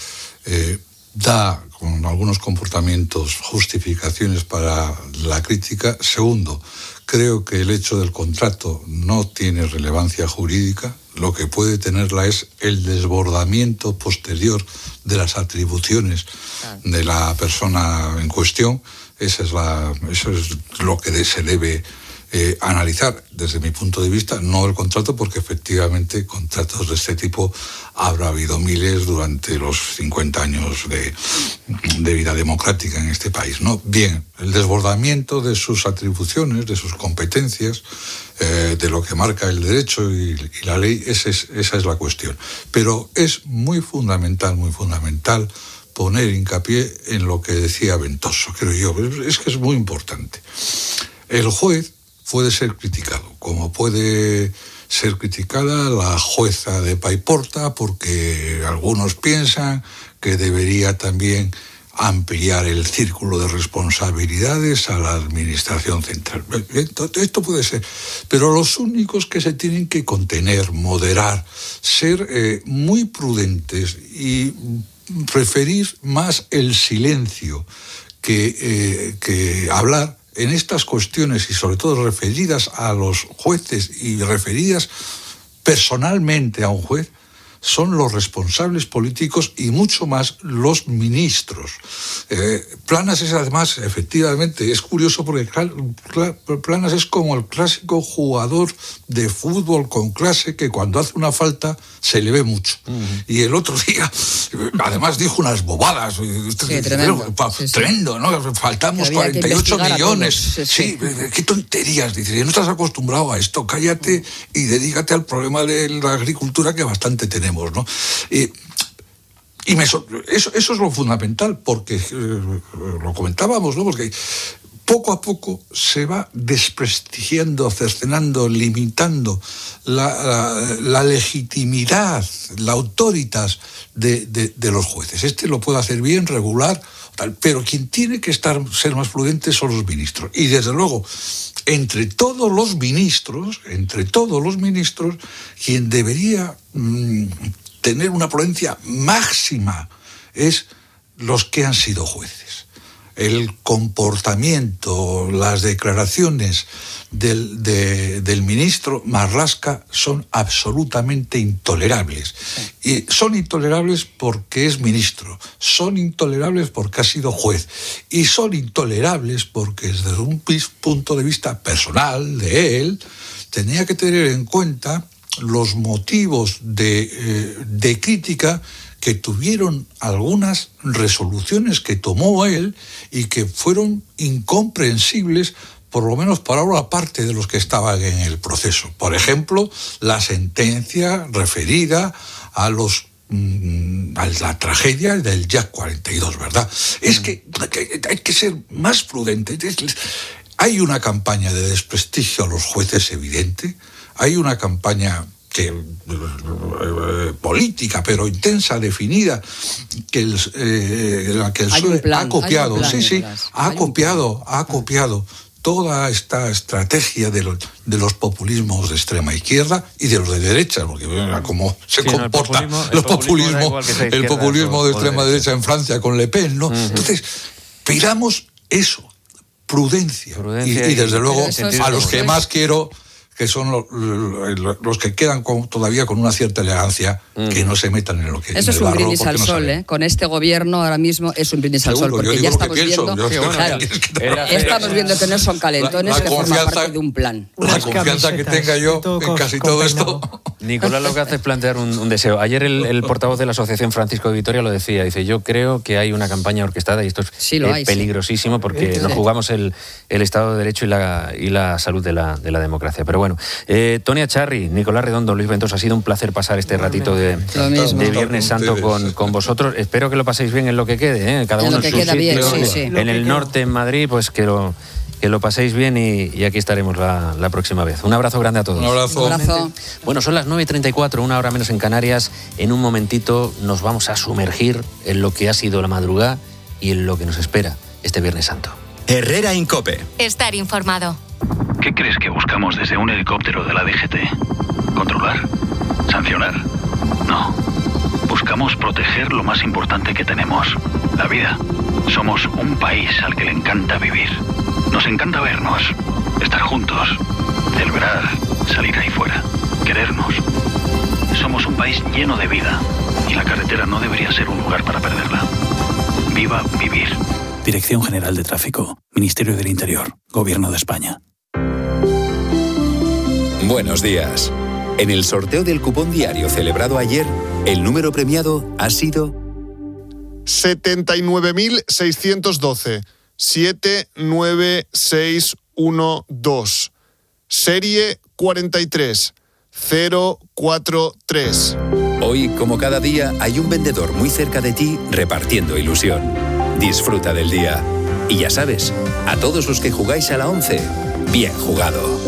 da con algunos comportamientos justificaciones para la crítica. Segundo, creo que el hecho del contrato no tiene relevancia jurídica. Lo que puede tenerla es el desbordamiento posterior de las atribuciones de la persona en cuestión. Eso es lo que se debe analizar desde mi punto de vista, no el contrato, porque efectivamente contratos de este tipo habrá habido miles durante los 50 años de vida democrática en este país, ¿no? Bien, el desbordamiento de sus atribuciones, de sus competencias, de lo que marca el derecho y la ley, esa es la cuestión. Pero es muy fundamental poner hincapié en lo que decía Ventoso, creo yo. Es que es muy importante. El juez puede ser criticado, como puede ser criticada la jueza de Paiporta, porque algunos piensan que debería también ampliar el círculo de responsabilidades a la administración central. Esto puede ser, pero los únicos que se tienen que contener, moderar, ser muy prudentes y preferir más el silencio que hablar en estas cuestiones, y sobre todo referidas a los jueces y referidas personalmente a un juez, son los responsables políticos y mucho más los ministros. Planas es además, efectivamente, es curioso porque Planas es como el clásico jugador de fútbol con clase que cuando hace una falta se le ve mucho. Y el otro día, además dijo unas bobadas. Sí, tremendo, ¿no? Faltamos 48 millones. Sí, qué tonterías, dice. No estás acostumbrado a esto, cállate y dedícate al problema de la agricultura que bastante tenemos, ¿no? Eso es lo fundamental, porque lo comentábamos, ¿no? Porque poco a poco se va desprestigiando, cercenando, limitando la legitimidad, la autoritas de los jueces. Este lo puede hacer bien, regular, tal, pero quien tiene que ser más prudente son los ministros. Y desde luego, entre todos los ministros, quien debería tener una prudencia máxima es los que han sido jueces. El comportamiento, las declaraciones del ministro Marlaska son absolutamente intolerables. Y son intolerables porque es ministro, son intolerables porque ha sido juez, y son intolerables porque desde un punto de vista personal de él tenía que tener en cuenta los motivos de crítica que tuvieron algunas resoluciones que tomó él y que fueron incomprensibles, por lo menos para una parte de los que estaban en el proceso. Por ejemplo, la sentencia referida a la tragedia del Jack 42, ¿verdad? Es que hay que ser más prudente. Hay una campaña de desprestigio a los jueces evidente, hay una campaña política, pero intensa, definida, la que el PSOE ha copiado. Ha copiado toda esta estrategia de los populismos de extrema izquierda y de los de derecha, porque como se comporta el populismo de extrema derecha en Francia con Le Pen, ¿no? Entonces, pidamos eso, prudencia y desde luego a los que más quiero, que son los que quedan todavía con una cierta elegancia, que no se metan en lo que... Eso es un brindis al sol, ¿eh? Con este gobierno ahora mismo es un brindis al sol, porque ya estamos viendo... Estamos viendo que no son calentones, que forman parte de un plan. La confianza que tenga yo en casi todo esto... Nicolás lo que hace es plantear un deseo. Ayer el portavoz de la Asociación, Francisco de Vitoria, lo decía. Dice, yo creo que hay una campaña orquestada y esto es peligrosísimo porque nos jugamos el Estado de Derecho y la salud de la democracia. Pero bueno, Tonia Charri, Nicolás Redondo, Luis Ventosa, ha sido un placer pasar este ratito de Viernes Santo con vosotros. Espero que lo paséis bien en lo que quede, cada uno en su sitio, bien, sí. En el norte, en Madrid, pues que lo paséis bien y aquí estaremos la próxima vez. Un abrazo grande a todos. Un abrazo. Bueno, son las 9:34, una hora menos en Canarias. En un momentito nos vamos a sumergir en lo que ha sido la madrugada y en lo que nos espera este Viernes Santo. Herrera en COPE. Estar informado. ¿Qué crees que buscamos desde un helicóptero de la DGT? ¿Controlar? ¿Sancionar? No. Buscamos proteger lo más importante que tenemos, la vida. Somos un país al que le encanta vivir. Nos encanta vernos, estar juntos, celebrar, salir ahí fuera, querernos. Somos un país lleno de vida y la carretera no debería ser un lugar para perderla. Viva vivir. Dirección General de Tráfico, Ministerio del Interior, Gobierno de España. Buenos días. En el sorteo del cupón diario celebrado ayer, el número premiado ha sido 79.612. 79612. Serie 43043. Hoy, como cada día, hay un vendedor muy cerca de ti repartiendo ilusión. Disfruta del día. Y ya sabes, a todos los que jugáis a la 11, bien jugado.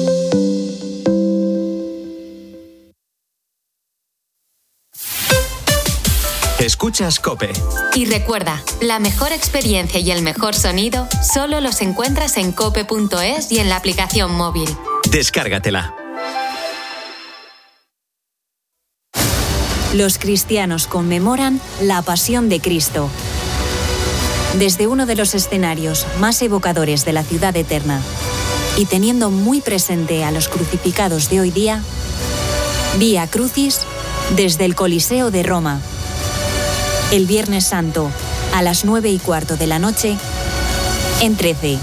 Escuchas COPE. Y recuerda, la mejor experiencia y el mejor sonido solo los encuentras en cope.es y en la aplicación móvil. Descárgatela. Los cristianos conmemoran la Pasión de Cristo. Desde uno de los escenarios más evocadores de la ciudad eterna y teniendo muy presente a los crucificados de hoy día, Vía Crucis desde el Coliseo de Roma. El Viernes Santo, a las 9:15 de la noche, en 13.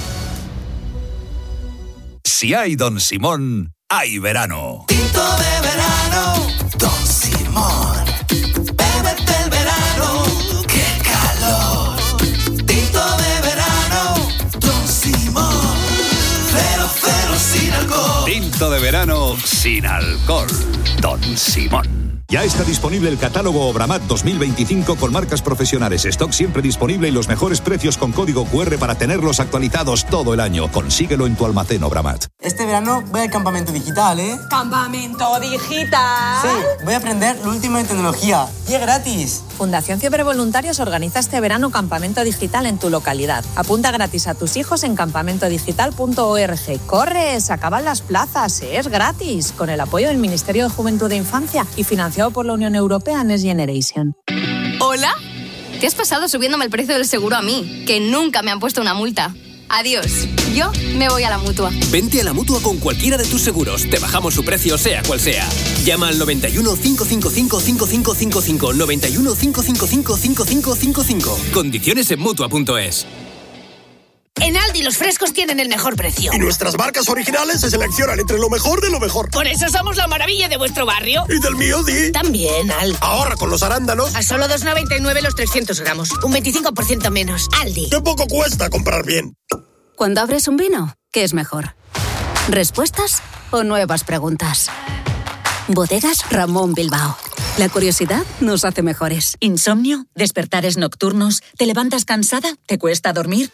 Si hay Don Simón, hay verano. Tinto de verano, Don Simón. Bébete el verano, qué calor. Tinto de verano, Don Simón. 0,0 sin alcohol. Tinto de verano sin alcohol, Don Simón. Ya está disponible el catálogo Obramat 2025 con marcas profesionales, stock siempre disponible y los mejores precios con código QR para tenerlos actualizados todo el año. Consíguelo en tu almacén Obramat. Este verano voy al campamento digital, ¿eh? ¿Campamento digital? Sí, voy a aprender lo último en tecnología. Y es gratis. Fundación Cibervoluntarios organiza este verano campamento digital en tu localidad. Apunta gratis a tus hijos en campamentodigital.org. ¡Corre! Se acaban las plazas, es gratis. Con el apoyo del Ministerio de Juventud e Infancia y financiado por la Unión Europea Next Generation. ¿Hola? ¿Te has pasado subiéndome el precio del seguro a mí? Que nunca me han puesto una multa. Adiós. Yo me voy a la Mutua. Vente a la Mutua con cualquiera de tus seguros. Te bajamos su precio, sea cual sea. Llama al 91 555 5555. 91 555 5555. Condiciones en Mutua.es. En Aldi los frescos tienen el mejor precio. Y nuestras marcas originales se seleccionan entre lo mejor de lo mejor. Por eso somos la maravilla de vuestro barrio. Y del mío, Di. También, Al. Ahorra con los arándanos. A solo 2,99 los 300 gramos. Un 25% menos. Aldi. ¡Qué poco cuesta comprar bien! Cuando abres un vino, ¿qué es mejor? ¿Respuestas o nuevas preguntas? Bodegas Ramón Bilbao. La curiosidad nos hace mejores. ¿Insomnio? ¿Despertares nocturnos? ¿Te levantas cansada? ¿Te cuesta dormir?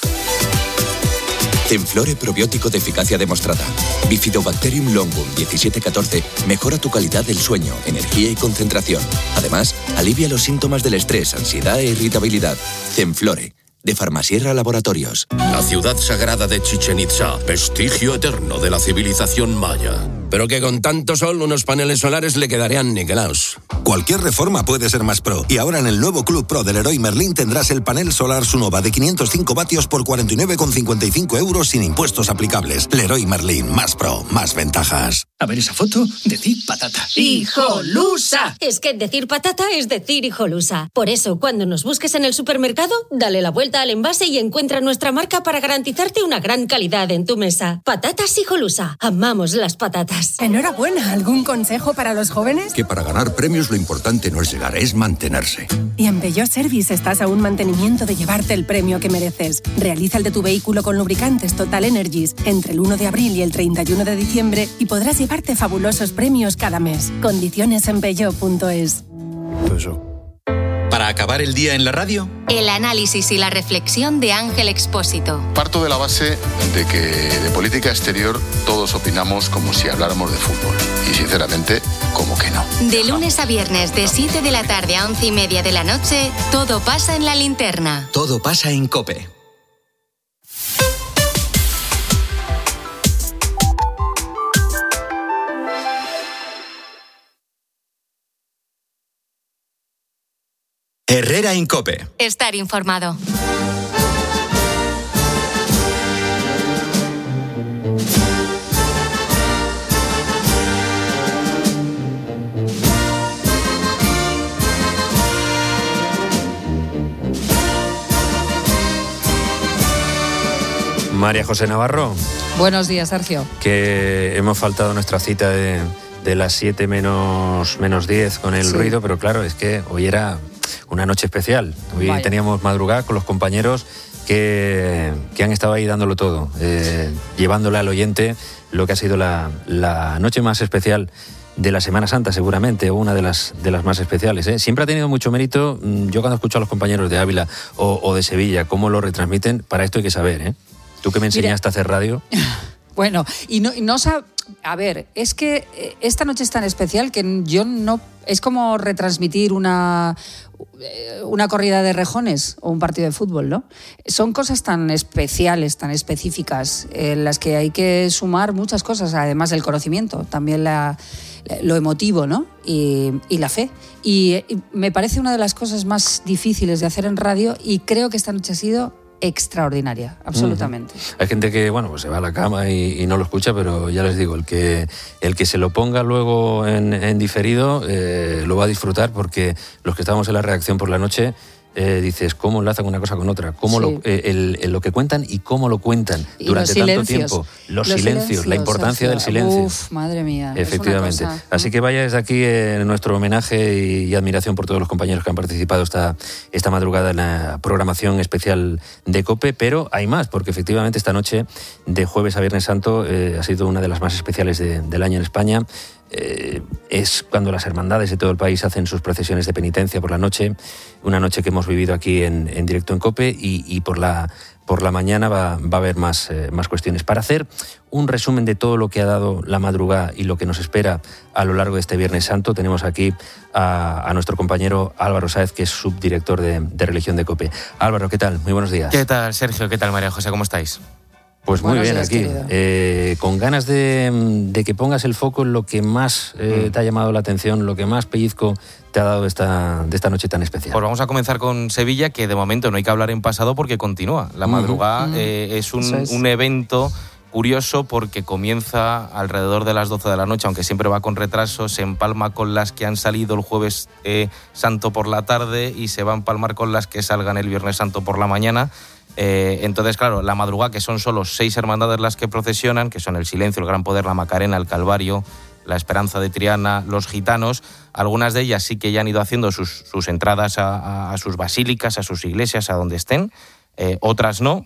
Zenflore probiótico de eficacia demostrada. Bifidobacterium longum 1714 mejora tu calidad del sueño, energía y concentración. Además, alivia los síntomas del estrés, ansiedad e irritabilidad. Zenflore, de Farmasierra Laboratorios. La ciudad sagrada de Chichén Itzá, vestigio eterno de la civilización maya. Pero que con tanto sol, unos paneles solares le quedarían niquelaos. Cualquier reforma puede ser más pro. Y ahora en el nuevo Club Pro del Leroy Merlin tendrás el panel solar Sunova de 505 vatios por 49,55 euros sin impuestos aplicables. Leroy Merlin, más pro, más ventajas. A ver esa foto, decir patata. ¡Hijolusa! Es que decir patata es decir hijolusa. Por eso, cuando nos busques en el supermercado, dale la vuelta al envase y encuentra nuestra marca para garantizarte una gran calidad en tu mesa. Patatas Hijolusa. Amamos las patatas. Ostras, enhorabuena. ¿Algún consejo para los jóvenes? Que para ganar premios lo importante no es llegar, es mantenerse. Y en Peugeot Service estás a un mantenimiento de llevarte el premio que mereces. Realiza el de tu vehículo con lubricantes Total Energies entre el 1 de abril y el 31 de diciembre y podrás llevarte fabulosos premios cada mes. Condiciones en peugeot.es. Para acabar el día en la radio, El análisis y la reflexión de Ángel Expósito. Parto de la base de que de política exterior todos opinamos como si habláramos de fútbol. Y sinceramente, como que no. De lunes a viernes, de 7 de la tarde a 11:30 de la noche, todo pasa en La Linterna. todo pasa en COPE. Herrera en COPE. Estar informado. María José Navarro. Buenos días, Sergio. Que hemos faltado nuestra cita de las 7 menos 10 con el ruido, pero claro, es que hoy era una noche especial. Hoy teníamos madrugada con los compañeros que han estado ahí dándolo todo, llevándole al oyente lo que ha sido la noche más especial de la Semana Santa, seguramente, o una de las más especiales. Siempre ha tenido mucho mérito. Yo cuando escucho a los compañeros de Ávila o de Sevilla, cómo lo retransmiten, para esto hay que saber, Tú que me enseñaste a hacer radio. Bueno, y no a ver, es que esta noche es tan especial que yo no... Es como retransmitir una corrida de rejones o un partido de fútbol, ¿no? Son cosas tan especiales, tan específicas, en las que hay que sumar muchas cosas, además del conocimiento, también lo emotivo, ¿no? Y la fe. Y me parece una de las cosas más difíciles de hacer en radio, y creo que esta noche ha sido extraordinaria, absolutamente. Hay gente que, pues se va a la cama y no lo escucha, pero ya les digo, el que se lo ponga luego en diferido lo va a disfrutar, porque los que estábamos en la redacción por la noche dices, ¿cómo enlazan una cosa con otra? ¿Cómo lo que cuentan y cómo lo cuentan durante tanto tiempo? Los silencios, la importancia del silencio. Madre mía. Efectivamente. Así que vaya desde aquí nuestro homenaje y admiración por todos los compañeros que han participado esta madrugada en la programación especial de COPE, pero hay más, porque efectivamente esta noche, de jueves a Viernes Santo, ha sido una de las más especiales del año en España. Es cuando las hermandades de todo el país hacen sus procesiones de penitencia por la noche, una noche que hemos vivido aquí en directo en COPE, y por la mañana va a haber más cuestiones. Para hacer un resumen de todo lo que ha dado la madrugada y lo que nos espera a lo largo de este Viernes Santo, tenemos aquí a nuestro compañero Álvaro Sáez, que es subdirector de Religión de COPE. Álvaro, ¿qué tal? Muy buenos días. ¿Qué tal, Sergio? ¿Qué tal, María José? ¿Cómo estáis? Pues muy bien, aquí, con ganas de que pongas el foco en lo que más te ha llamado la atención, lo que más pellizco te ha dado de esta noche tan especial. Pues vamos a comenzar con Sevilla, que de momento no hay que hablar en pasado porque continúa. La madrugada es un evento curioso, porque comienza alrededor de las 12 de la noche, aunque siempre va con retraso, se empalma con las que han salido el Jueves Santo por la tarde y se va a empalmar con las que salgan el Viernes Santo por la mañana. Entonces, claro, la madrugada, que son solo 6 hermandades las que procesionan, que son el Silencio, el Gran Poder, la Macarena, el Calvario, la Esperanza de Triana, los Gitanos. Algunas de ellas sí que ya han ido haciendo sus entradas a sus basílicas, a sus iglesias, a donde estén, otras no.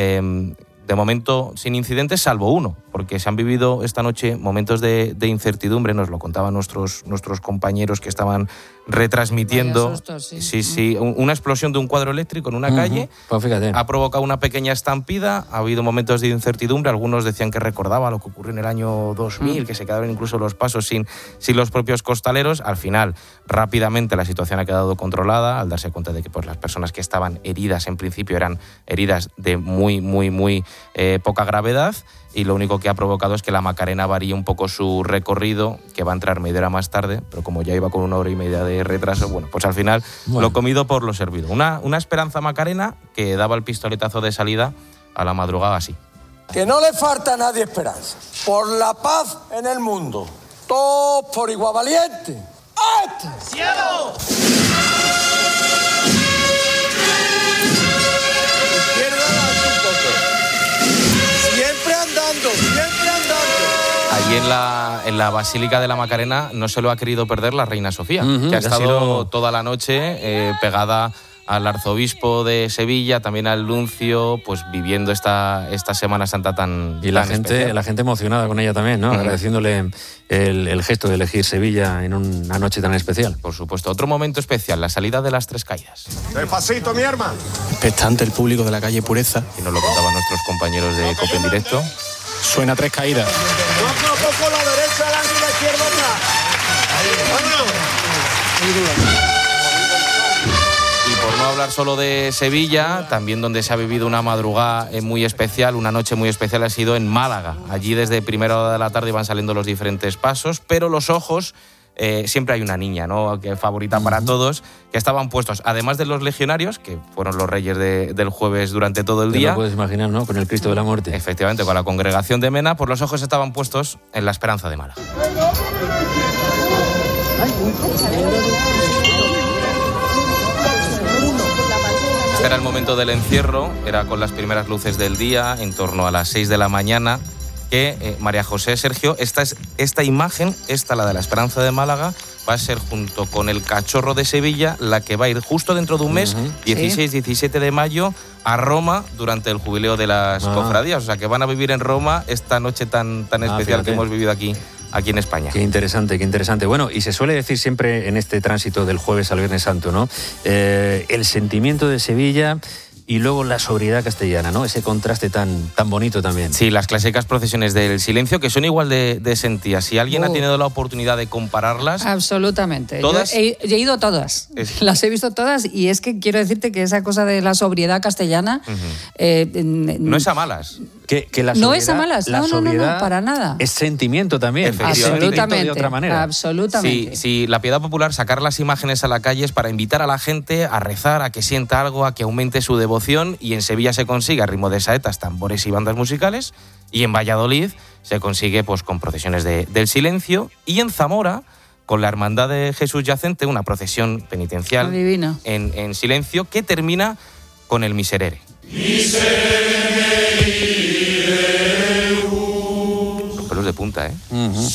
De momento sin incidentes, salvo uno, porque se han vivido esta noche momentos de incertidumbre, nos lo contaban nuestros compañeros que estaban retransmitiendo. Sustos, sí. Una explosión de un cuadro eléctrico en una calle, pues fíjate, ha provocado una pequeña estampida, ha habido momentos de incertidumbre, algunos decían que recordaba lo que ocurrió en el año 2000, que se quedaron incluso los pasos sin los propios costaleros. Al final, rápidamente la situación ha quedado controlada, al darse cuenta de que las personas que estaban heridas en principio eran heridas de muy poca gravedad, y lo único que ha provocado es que la Macarena varíe un poco su recorrido, que va a entrar media hora más tarde, pero como ya iba con 1 hora y media de retraso, pues al final lo comido por lo servido. Una Esperanza Macarena que daba el pistoletazo de salida a la madrugada así. Que no le falta a nadie esperanza. Por la paz en el mundo. Todos por igual valiente. ¡Este! ¡Cielo! allí en la Basílica de la Macarena no se lo ha querido perder la reina Sofía, que ha estado toda la noche pegada al arzobispo de Sevilla, también al nuncio, pues viviendo esta Semana Santa tan y la especial. gente emocionada con ella también, ¿no? Agradeciéndole el gesto de elegir Sevilla en una noche tan especial. Por supuesto. Otro momento especial, la salida de las Tres Caídas. Despacito, mi hermano. Expectante el público de la calle Pureza. Y nos lo contaban nuestros compañeros de COPE en directo. Suena Tres Caídas. Poco la derecha adelante y la izquierda atrás. Y por no hablar solo de Sevilla, también donde se ha vivido una madrugada muy especial, una noche muy especial, ha sido en Málaga. Allí desde primera hora de la tarde iban saliendo los diferentes pasos, pero los ojos, siempre hay una niña, ¿no?, que es favorita para todos, que estaban puestos, además de los legionarios, que fueron los reyes del jueves durante todo el día. Te lo puedes imaginar, ¿no?, con el Cristo de la Muerte. Efectivamente, con la congregación de Mena, pues los ojos estaban puestos en la Esperanza de Málaga. Era el momento del encierro, era con las primeras luces del día, en torno a las 6 de la mañana, que María José, Sergio, esta imagen, la de la Esperanza de Málaga, va a ser junto con el Cachorro de Sevilla la que va a ir justo dentro de un mes, 16-17 de mayo, a Roma durante el jubileo de las cofradías. O sea, que van a vivir en Roma esta noche tan especial, fíjate, que hemos vivido aquí en España. Qué interesante, qué interesante. Bueno, y se suele decir siempre en este tránsito del jueves al Viernes Santo, ¿no? El sentimiento de Sevilla y luego la sobriedad castellana, ¿no? Ese contraste tan bonito también. Sí, las clásicas procesiones del silencio, que son igual de sentidas. Si alguien ha tenido la oportunidad de compararmente. Absolutamente. ¿Todas? Yo he ido todas. Las he visto todas, y es que quiero decirte que esa cosa de la sobriedad castellana... no es a malas. Que la sobriedad, no es a malas, no, para nada. Es sentimiento también. Absolutamente. De otra manera. Absolutamente. Sí, la piedad popular, sacar las imágenes a la calle es para invitar a la gente a rezar, a que sienta algo, a que aumente su devoción, y en Sevilla se consigue a ritmo de saetas, tambores y bandas musicales, y en Valladolid se consigue pues con procesiones del silencio, y en Zamora con la Hermandad de Jesús Yacente, una procesión penitencial en silencio que termina con el Miserere. Los pelos de punta, ¿eh?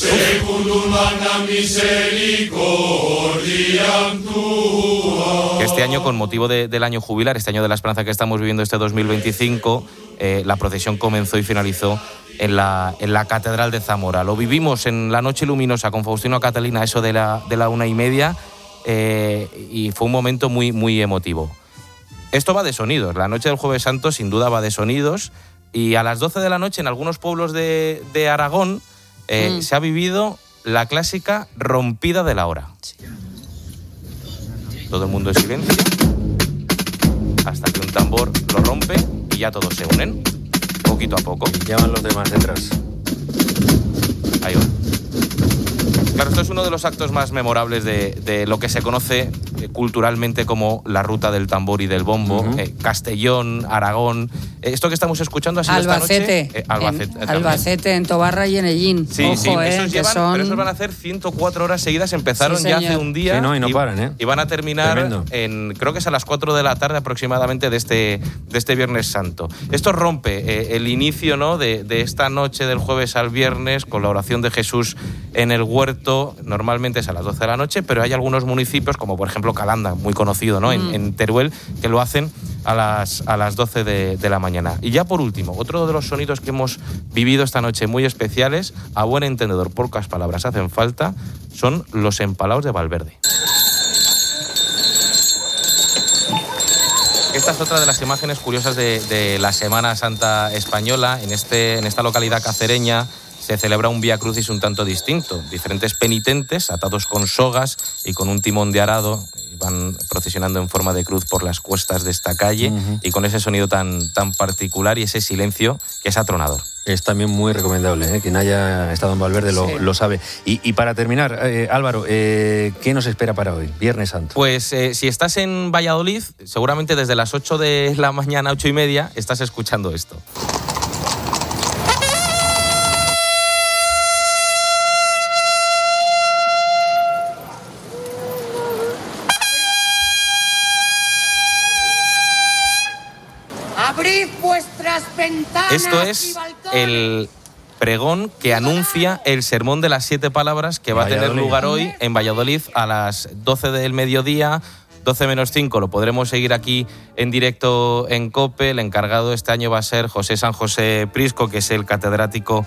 Que este año, con motivo del año jubilar, este año de la esperanza que estamos viviendo, este 2025, la procesión comenzó y finalizó en la Catedral de Zamora. Lo vivimos en la noche luminosa con Faustino Catalina, eso de la 1:30, y fue un momento muy, muy emotivo. Esto va de sonidos. La noche del Jueves Santo sin duda va de sonidos, y a las 12 de la noche en algunos pueblos de Aragón se ha vivido la clásica rompida de la hora. Sí. Todo el mundo en silencio hasta que un tambor lo rompe y ya todos se unen, poquito a poco. Ya van los demás detrás. Ahí va. Claro, esto es uno de los actos más memorables de lo que se conoce culturalmente como la ruta del tambor y del bombo. Castellón, Aragón. Esto que estamos escuchando ha sido Albacete, esta noche. Albacete, en Tobarra y en Ellín. Sí, ojo, sí, pero esos van a hacer 104 horas seguidas. Empezaron ya hace un día. Sí, no, y no paran, ¿eh? Y van a terminar creo que es a las 4 de la tarde aproximadamente de este Viernes Santo. Esto rompe el inicio, ¿no?, de esta noche del jueves al viernes con la oración de Jesús en el huerto. Normalmente es a las 12 de la noche, pero hay algunos municipios, como por ejemplo Calanda, muy conocido, ¿no?, en Teruel, que lo hacen a las 12 de la mañana. Y ya por último, otro de los sonidos que hemos vivido esta noche muy especiales, a buen entendedor, pocas palabras hacen falta, son los empalaos de Valverde. Esta es otra de las imágenes curiosas de la Semana Santa española. En esta localidad cacereña se celebra un Vía Crucis un tanto distinto. Diferentes penitentes atados con sogas y con un timón de arado van procesionando en forma de cruz por las cuestas de esta calle, y con ese sonido tan particular y ese silencio que es atronador. Es también muy recomendable, ¿eh? Quien haya estado en Valverde lo sabe. Y para terminar, Álvaro, ¿qué nos espera para hoy, Viernes Santo? Pues si estás en Valladolid, seguramente desde las 8 de la mañana, 8:30, estás escuchando esto. Abrid vuestras ventanas. Esto es el pregón que anuncia el sermón de las 7 palabras que va a tener lugar hoy en Valladolid a las 12 del mediodía, 12 menos 5. Lo podremos seguir aquí en directo en COPE. El encargado este año va a ser José San José Prisco, que es el catedrático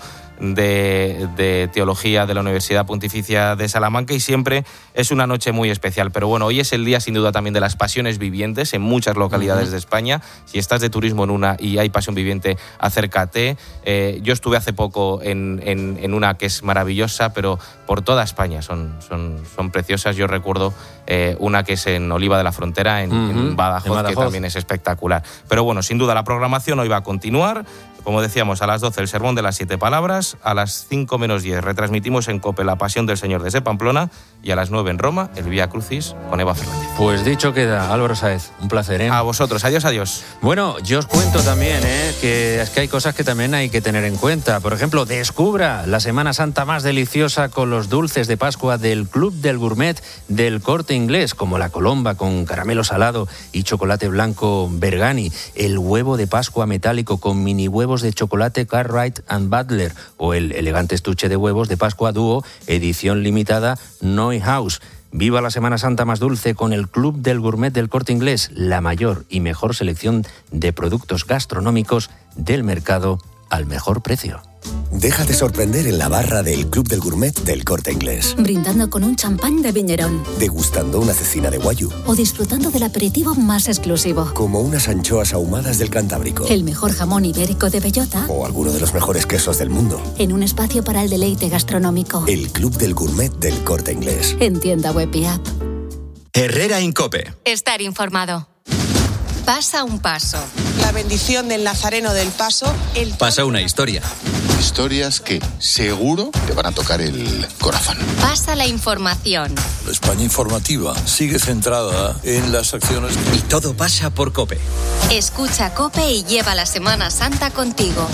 de Teología de la Universidad Pontificia de Salamanca, y siempre es una noche muy especial. Pero bueno, hoy es el día sin duda también de las pasiones vivientes en muchas localidades de España. Si estás de turismo en una y hay pasión viviente, acércate. Yo estuve hace poco en una que es maravillosa, pero por toda España son preciosas. Yo recuerdo una que es en Oliva de la Frontera, en Badajoz, que también es espectacular. Pero bueno, sin duda la programación hoy va a continuar. Como decíamos, a las 12 el sermón de las 7 palabras, a las 5 menos 10 retransmitimos en COPE la Pasión del Señor desde Pamplona, y a las 9 en Roma el Vía Crucis con Eva Fernández. Pues dicho queda, Álvaro Sáez, un placer, ¿eh? A vosotros, adiós, adiós. Bueno, yo os cuento también, que es que hay cosas que también hay que tener en cuenta. Por ejemplo, descubra la Semana Santa más deliciosa con los dulces de Pascua del Club del Gourmet del Corte Inglés, como la colomba con caramelo salado y chocolate blanco Bergani, el huevo de Pascua metálico con mini huevos de chocolate Cartwright and Butler, o el elegante estuche de huevos de Pascua Dúo, edición limitada Neuhaus. Viva la Semana Santa más dulce con el Club del Gourmet del Corte Inglés, la mayor y mejor selección de productos gastronómicos del mercado al mejor precio. Déjate sorprender en la barra del Club del Gourmet del Corte Inglés. Brindando con un champán de Viñerón. Degustando una cecina de Wagyu. O disfrutando del aperitivo más exclusivo. Como unas anchoas ahumadas del Cantábrico. El mejor jamón ibérico de bellota. O alguno de los mejores quesos del mundo. En un espacio para el deleite gastronómico. El Club del Gourmet del Corte Inglés. En tienda web y app. Herrera Incope. Estar informado. Pasa un paso. La bendición del Nazareno del Paso. Pasa una historia. Historias que seguro te van a tocar el corazón. Pasa la información. La España informativa sigue centrada en las acciones. Y todo pasa por COPE. Escucha COPE y lleva la Semana Santa contigo.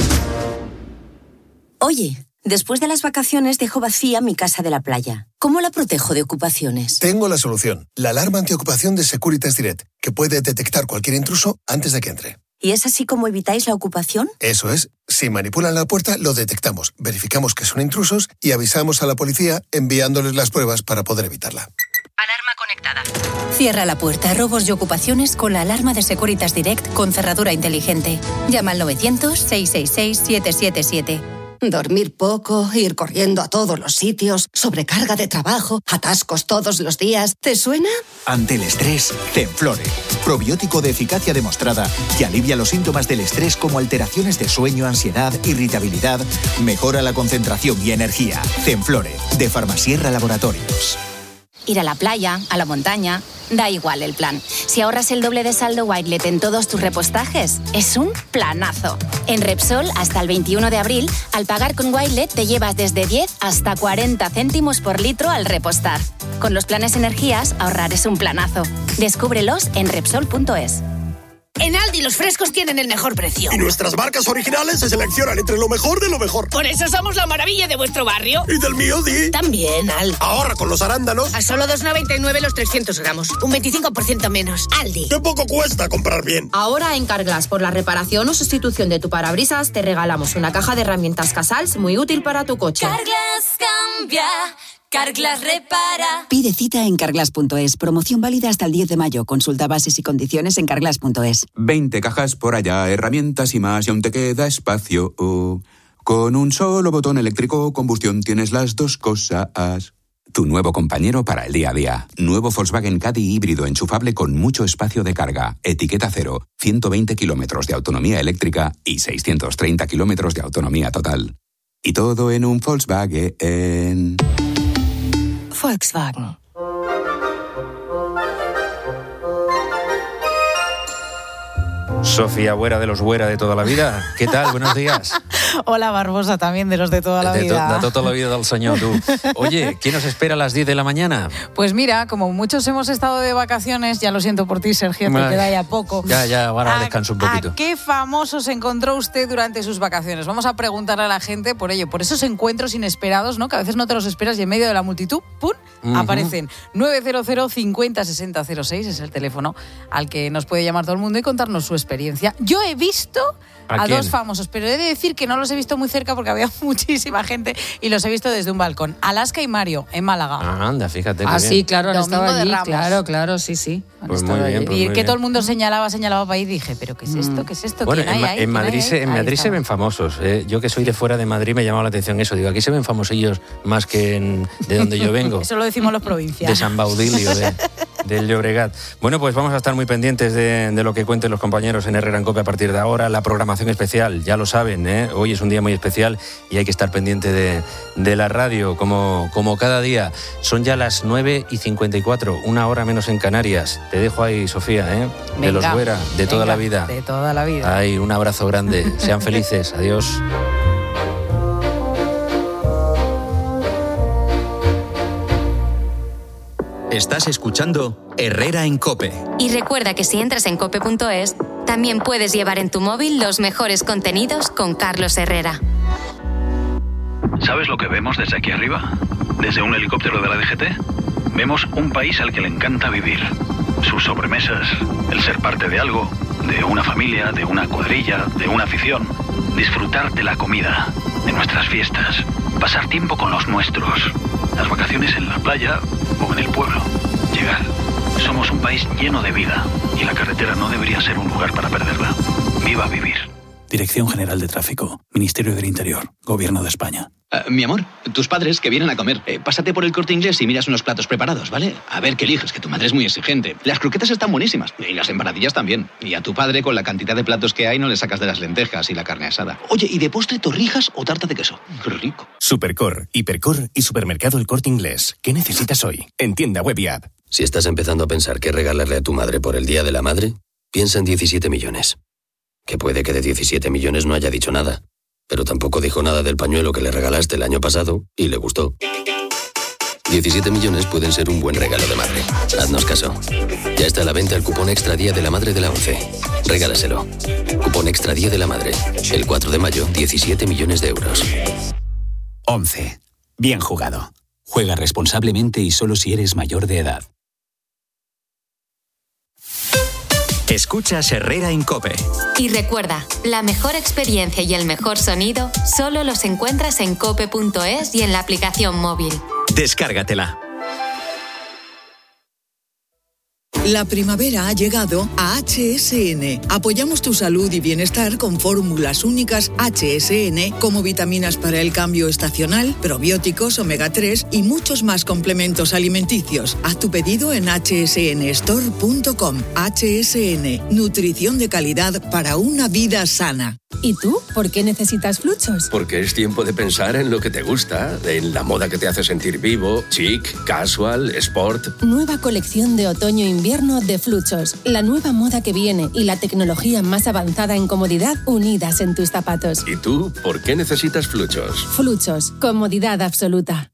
Oye, después de las vacaciones dejo vacía mi casa de la playa. ¿Cómo la protejo de ocupaciones? Tengo la solución. La alarma antiocupación de Securitas Direct, que puede detectar cualquier intruso antes de que entre. ¿Y es así como evitáis la ocupación? Eso es. Si manipulan la puerta, lo detectamos, verificamos que son intrusos y avisamos a la policía enviándoles las pruebas para poder evitarla. Alarma conectada. Cierra la puerta a robos y ocupaciones con la alarma de Securitas Direct con cerradura inteligente. Llama al 900-666-777. Dormir poco, ir corriendo a todos los sitios, sobrecarga de trabajo, atascos todos los días. ¿Te suena? Ante el estrés, Zenflore. Probiótico de eficacia demostrada que alivia los síntomas del estrés como alteraciones de sueño, ansiedad, irritabilidad, mejora la concentración y energía. Zenflore, de Farmasierra Laboratorios. Ir a la playa, a la montaña, da igual el plan. Si ahorras el doble de saldo Wirelet en todos tus repostajes, es un planazo. En Repsol, hasta el 21 de abril, al pagar con Wirelet te llevas desde 10 hasta 40 céntimos por litro al repostar. Con los planes energías, ahorrar es un planazo. Descúbrelos en Repsol.es. En Aldi los frescos tienen el mejor precio. Y nuestras marcas originales se seleccionan entre lo mejor de lo mejor. Por eso somos la maravilla de vuestro barrio. Y del mío, Di. También, Al. Ahorra con los arándanos. A solo 2,99 los 300 gramos. Un 25% menos. Aldi. ¡Qué poco cuesta comprar bien! Ahora en Carglass, por la reparación o sustitución de tu parabrisas, te regalamos una caja de herramientas Casals muy útil para tu coche. Carglass cambia. Carglass repara. Pide cita en carglass.es. Promoción válida hasta el 10 de mayo. Consulta bases y condiciones en carglass.es. 20 cajas por allá, herramientas y más, y aún te queda espacio. Con un solo botón eléctrico combustión tienes las dos cosas. Tu nuevo compañero para el día a día. Nuevo Volkswagen Caddy híbrido enchufable con mucho espacio de carga. Etiqueta cero. 120 kilómetros de autonomía eléctrica y 630 kilómetros de autonomía total. Y todo en un Volkswagen. Volkswagen. Sofía Buera de los Buera de toda la vida. ¿Qué tal? Buenos días. Hola, Barbosa, también de los de toda la vida. De toda la vida del señor, tú. Oye, ¿quién nos espera a las 10 de la mañana? Pues mira, como muchos hemos estado de vacaciones, ya lo siento por ti, Sergio, te queda ya poco. Ya, ahora descanso un poquito. ¿A qué famosos encontró usted durante sus vacaciones? Vamos a preguntarle a la gente por ello, por esos encuentros inesperados, ¿no? Que a veces no te los esperas y en medio de la multitud, ¡pum!, aparecen. 900 50 60 06 es el teléfono al que nos puede llamar todo el mundo y contarnos su experiencia. Yo he visto a dos famosos, pero he de decir que no los he visto muy cerca porque había muchísima gente y los he visto desde un balcón. Alaska y Mario, en Málaga. Anda, fíjate. Sí, claro, Domingo estaba de allí. Ramos. Claro, sí. Pues muy bien, y que todo el mundo señalaba para ahí, dije, ¿pero qué es esto? ¿Qué es esto? Bueno, ¿Quién hay ahí? en Madrid, ¿Quién hay ahí? se ven famosos. Yo que soy de fuera de Madrid me ha llamado la atención eso. Digo, aquí se ven famosillos más que de donde yo vengo. Eso lo decimos los De provincianos. San Baudilio, del Llobregat. Bueno, pues vamos a estar muy pendientes de lo que cuenten los compañeros en Herrera en COPE a partir de ahora. La programación especial, ya lo saben, hoy es un día muy especial y hay que estar pendiente de la radio, como cada día. Son ya las 9:54, una hora menos en Canarias. Te dejo ahí, Sofía, de los Vera, de toda la vida. De toda la vida. Ay, un abrazo grande. Sean felices. Adiós. Estás escuchando Herrera en COPE. Y recuerda que si entras en cope.es, también puedes llevar en tu móvil los mejores contenidos con Carlos Herrera. ¿Sabes lo que vemos desde aquí arriba? Desde un helicóptero de la DGT. Vemos un país al que le encanta vivir. Sus sobremesas, el ser parte de algo, de una familia, de una cuadrilla, de una afición. Disfrutar de la comida, de nuestras fiestas. Pasar tiempo con los nuestros. Las vacaciones en la playa o en el pueblo. Llegar. Somos un país lleno de vida y la carretera no debería ser un lugar para perderla. ¡Viva vivir! Dirección General de Tráfico, Ministerio del Interior, Gobierno de España. Mi amor, tus padres que vienen a comer. Pásate por el Corte Inglés y miras unos platos preparados, ¿vale? A ver qué eliges, que tu madre es muy exigente. Las croquetas están buenísimas y las empanadillas también. Y a tu padre, con la cantidad de platos que hay, no le sacas de las lentejas y la carne asada. Oye, ¿y de postre torrijas o tarta de queso? ¡Qué rico! Supercor, Hipercor y Supermercado El Corte Inglés. ¿Qué necesitas hoy? En tienda web y app. Si estás empezando a pensar qué regalarle a tu madre por el Día de la Madre, piensa en 17 millones. Que puede que de 17 millones no haya dicho nada, pero tampoco dijo nada del pañuelo que le regalaste el año pasado y le gustó. 17 millones pueden ser un buen regalo de madre. Haznos caso. Ya está a la venta el cupón Extra Día de la Madre de la ONCE. Regálaselo. Cupón Extra Día de la Madre. El 4 de mayo, 17 millones de euros. 11. Bien jugado. Juega responsablemente y solo si eres mayor de edad. Escuchas Herrera en COPE. Y recuerda, la mejor experiencia y el mejor sonido solo los encuentras en cope.es y en la aplicación móvil. Descárgatela. La primavera ha llegado a HSN. Apoyamos tu salud y bienestar con fórmulas únicas HSN, como vitaminas para el cambio estacional, probióticos, omega 3 y muchos más complementos alimenticios. Haz tu pedido en hsnstore.com. HSN, nutrición de calidad para una vida sana. ¿Y tú? ¿Por qué necesitas Fluchos? Porque es tiempo de pensar en lo que te gusta, en la moda que te hace sentir vivo, chic, casual, sport. Nueva colección de otoño-invierno de Fluchos. La nueva moda que viene y la tecnología más avanzada en comodidad unidas en tus zapatos. ¿Y tú? ¿Por qué necesitas Fluchos? Fluchos. Comodidad absoluta.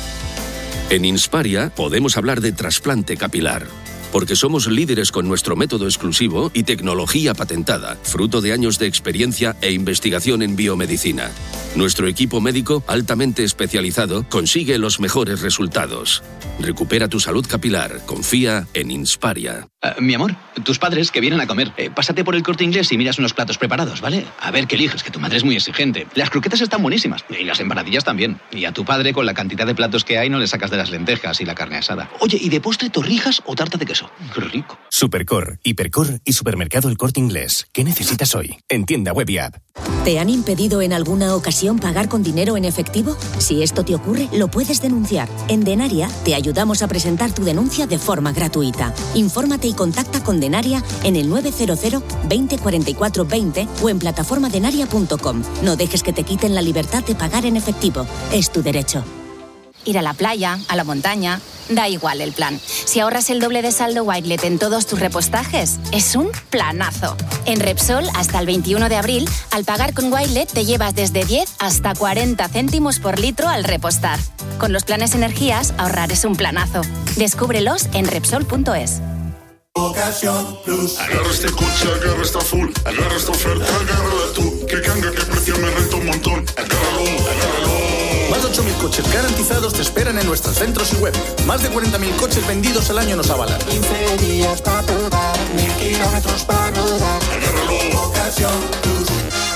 En Insparia podemos hablar de trasplante capilar. Porque somos líderes con nuestro método exclusivo y tecnología patentada, fruto de años de experiencia e investigación en biomedicina. Nuestro equipo médico, altamente especializado, consigue los mejores resultados. Recupera tu salud capilar. Confía en Insparia. Mi amor, tus padres que vienen a comer. Pásate por el Corte Inglés y miras unos platos preparados, ¿vale? A ver qué eliges, que tu madre es muy exigente. Las croquetas están buenísimas y las empanadillas también. Y a tu padre, con la cantidad de platos que hay, no le sacas de las lentejas y la carne asada. Oye, ¿y de postre torrijas o tarta de queso? ¡Qué rico! Supercor, Hipercor y Supermercado El Corte Inglés. ¿Qué necesitas hoy? En tienda web y app. ¿Te han impedido en alguna ocasión pagar con dinero en efectivo? Si esto te ocurre, lo puedes denunciar. En Denaria te ayudamos a presentar tu denuncia de forma gratuita. Infórmate y contacta con Denaria en el 900 20 44 20 o en plataformadenaria.com. No dejes que te quiten la libertad de pagar en efectivo. Es tu derecho. Ir a la playa, a la montaña, da igual el plan. Si ahorras el doble de saldo Wirelet en todos tus repostajes, es un planazo. En Repsol, hasta el 21 de abril, al pagar con Wirelet te llevas desde 10 hasta 40 céntimos por litro al repostar. Con los planes energías, ahorrar es un planazo. Descúbrelos en Repsol.es. Ocasión Plus. Agarra este coche, agarra esta full, agarra esta oferta, agárrala tú. Que canga, que precio, me renta un montón. Agárralo, agárralo. Más de 8.000 coches garantizados te esperan en nuestros centros y web. Más de 40.000 coches vendidos al año nos avalan. 15 días para probar, 1.000 kilómetros para rodar. Agárralo. Ocasión Plus. ¿Quieres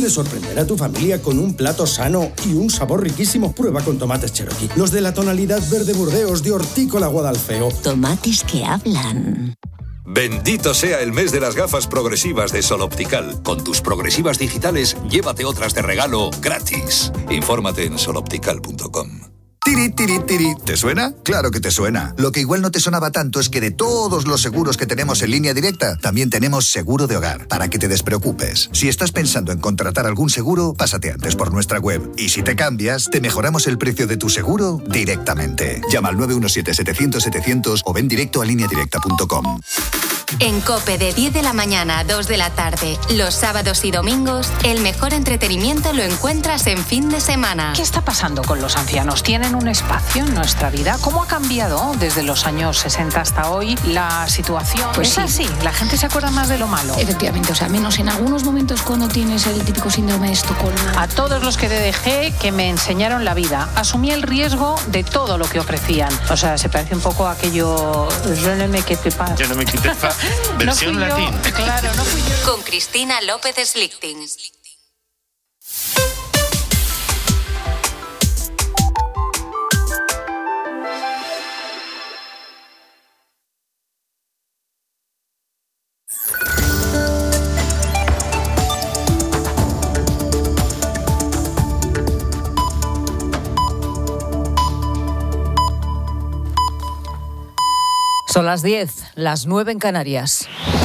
Puedes sorprender a tu familia con un plato sano y un sabor riquísimo. Prueba con tomates Cherokee, los de la tonalidad verde Burdeos de Hortícola Guadalfeo. Tomates que hablan. Bendito sea el mes de las gafas progresivas de Sol Optical. Con tus progresivas digitales, llévate otras de regalo gratis. Infórmate en soloptical.com. Tiri, tiri, tiri. ¿Te suena? Claro que te suena. Lo que igual no te sonaba tanto es que de todos los seguros que tenemos en Línea Directa, también tenemos seguro de hogar, para que te despreocupes. Si estás pensando en contratar algún seguro, pásate antes por nuestra web. Y si te cambias, te mejoramos el precio de tu seguro directamente. Llama al 917-700-700 o ven directo a lineadirecta.com. En COPE de 10 de la mañana a 2 de la tarde, los sábados y domingos, el mejor entretenimiento lo encuentras en fin de semana. ¿Qué está pasando con los ancianos? ¿Tienen un espacio en nuestra vida? ¿Cómo ha cambiado desde los años 60 hasta hoy la situación? Pues es sí. así, la gente se acuerda más de lo malo. Efectivamente, o sea, menos en algunos momentos cuando tienes el típico síndrome de Estocolmo. A todos los que dejé que me enseñaron la vida, asumí el riesgo de todo lo que ofrecían. O sea, se parece un poco a aquello... Je ne me quitte pas. Je ne me quitte pas. Versión latín. Claro, no fui yo. Con Cristina López Slichting. Son las 10, las 9 en Canarias.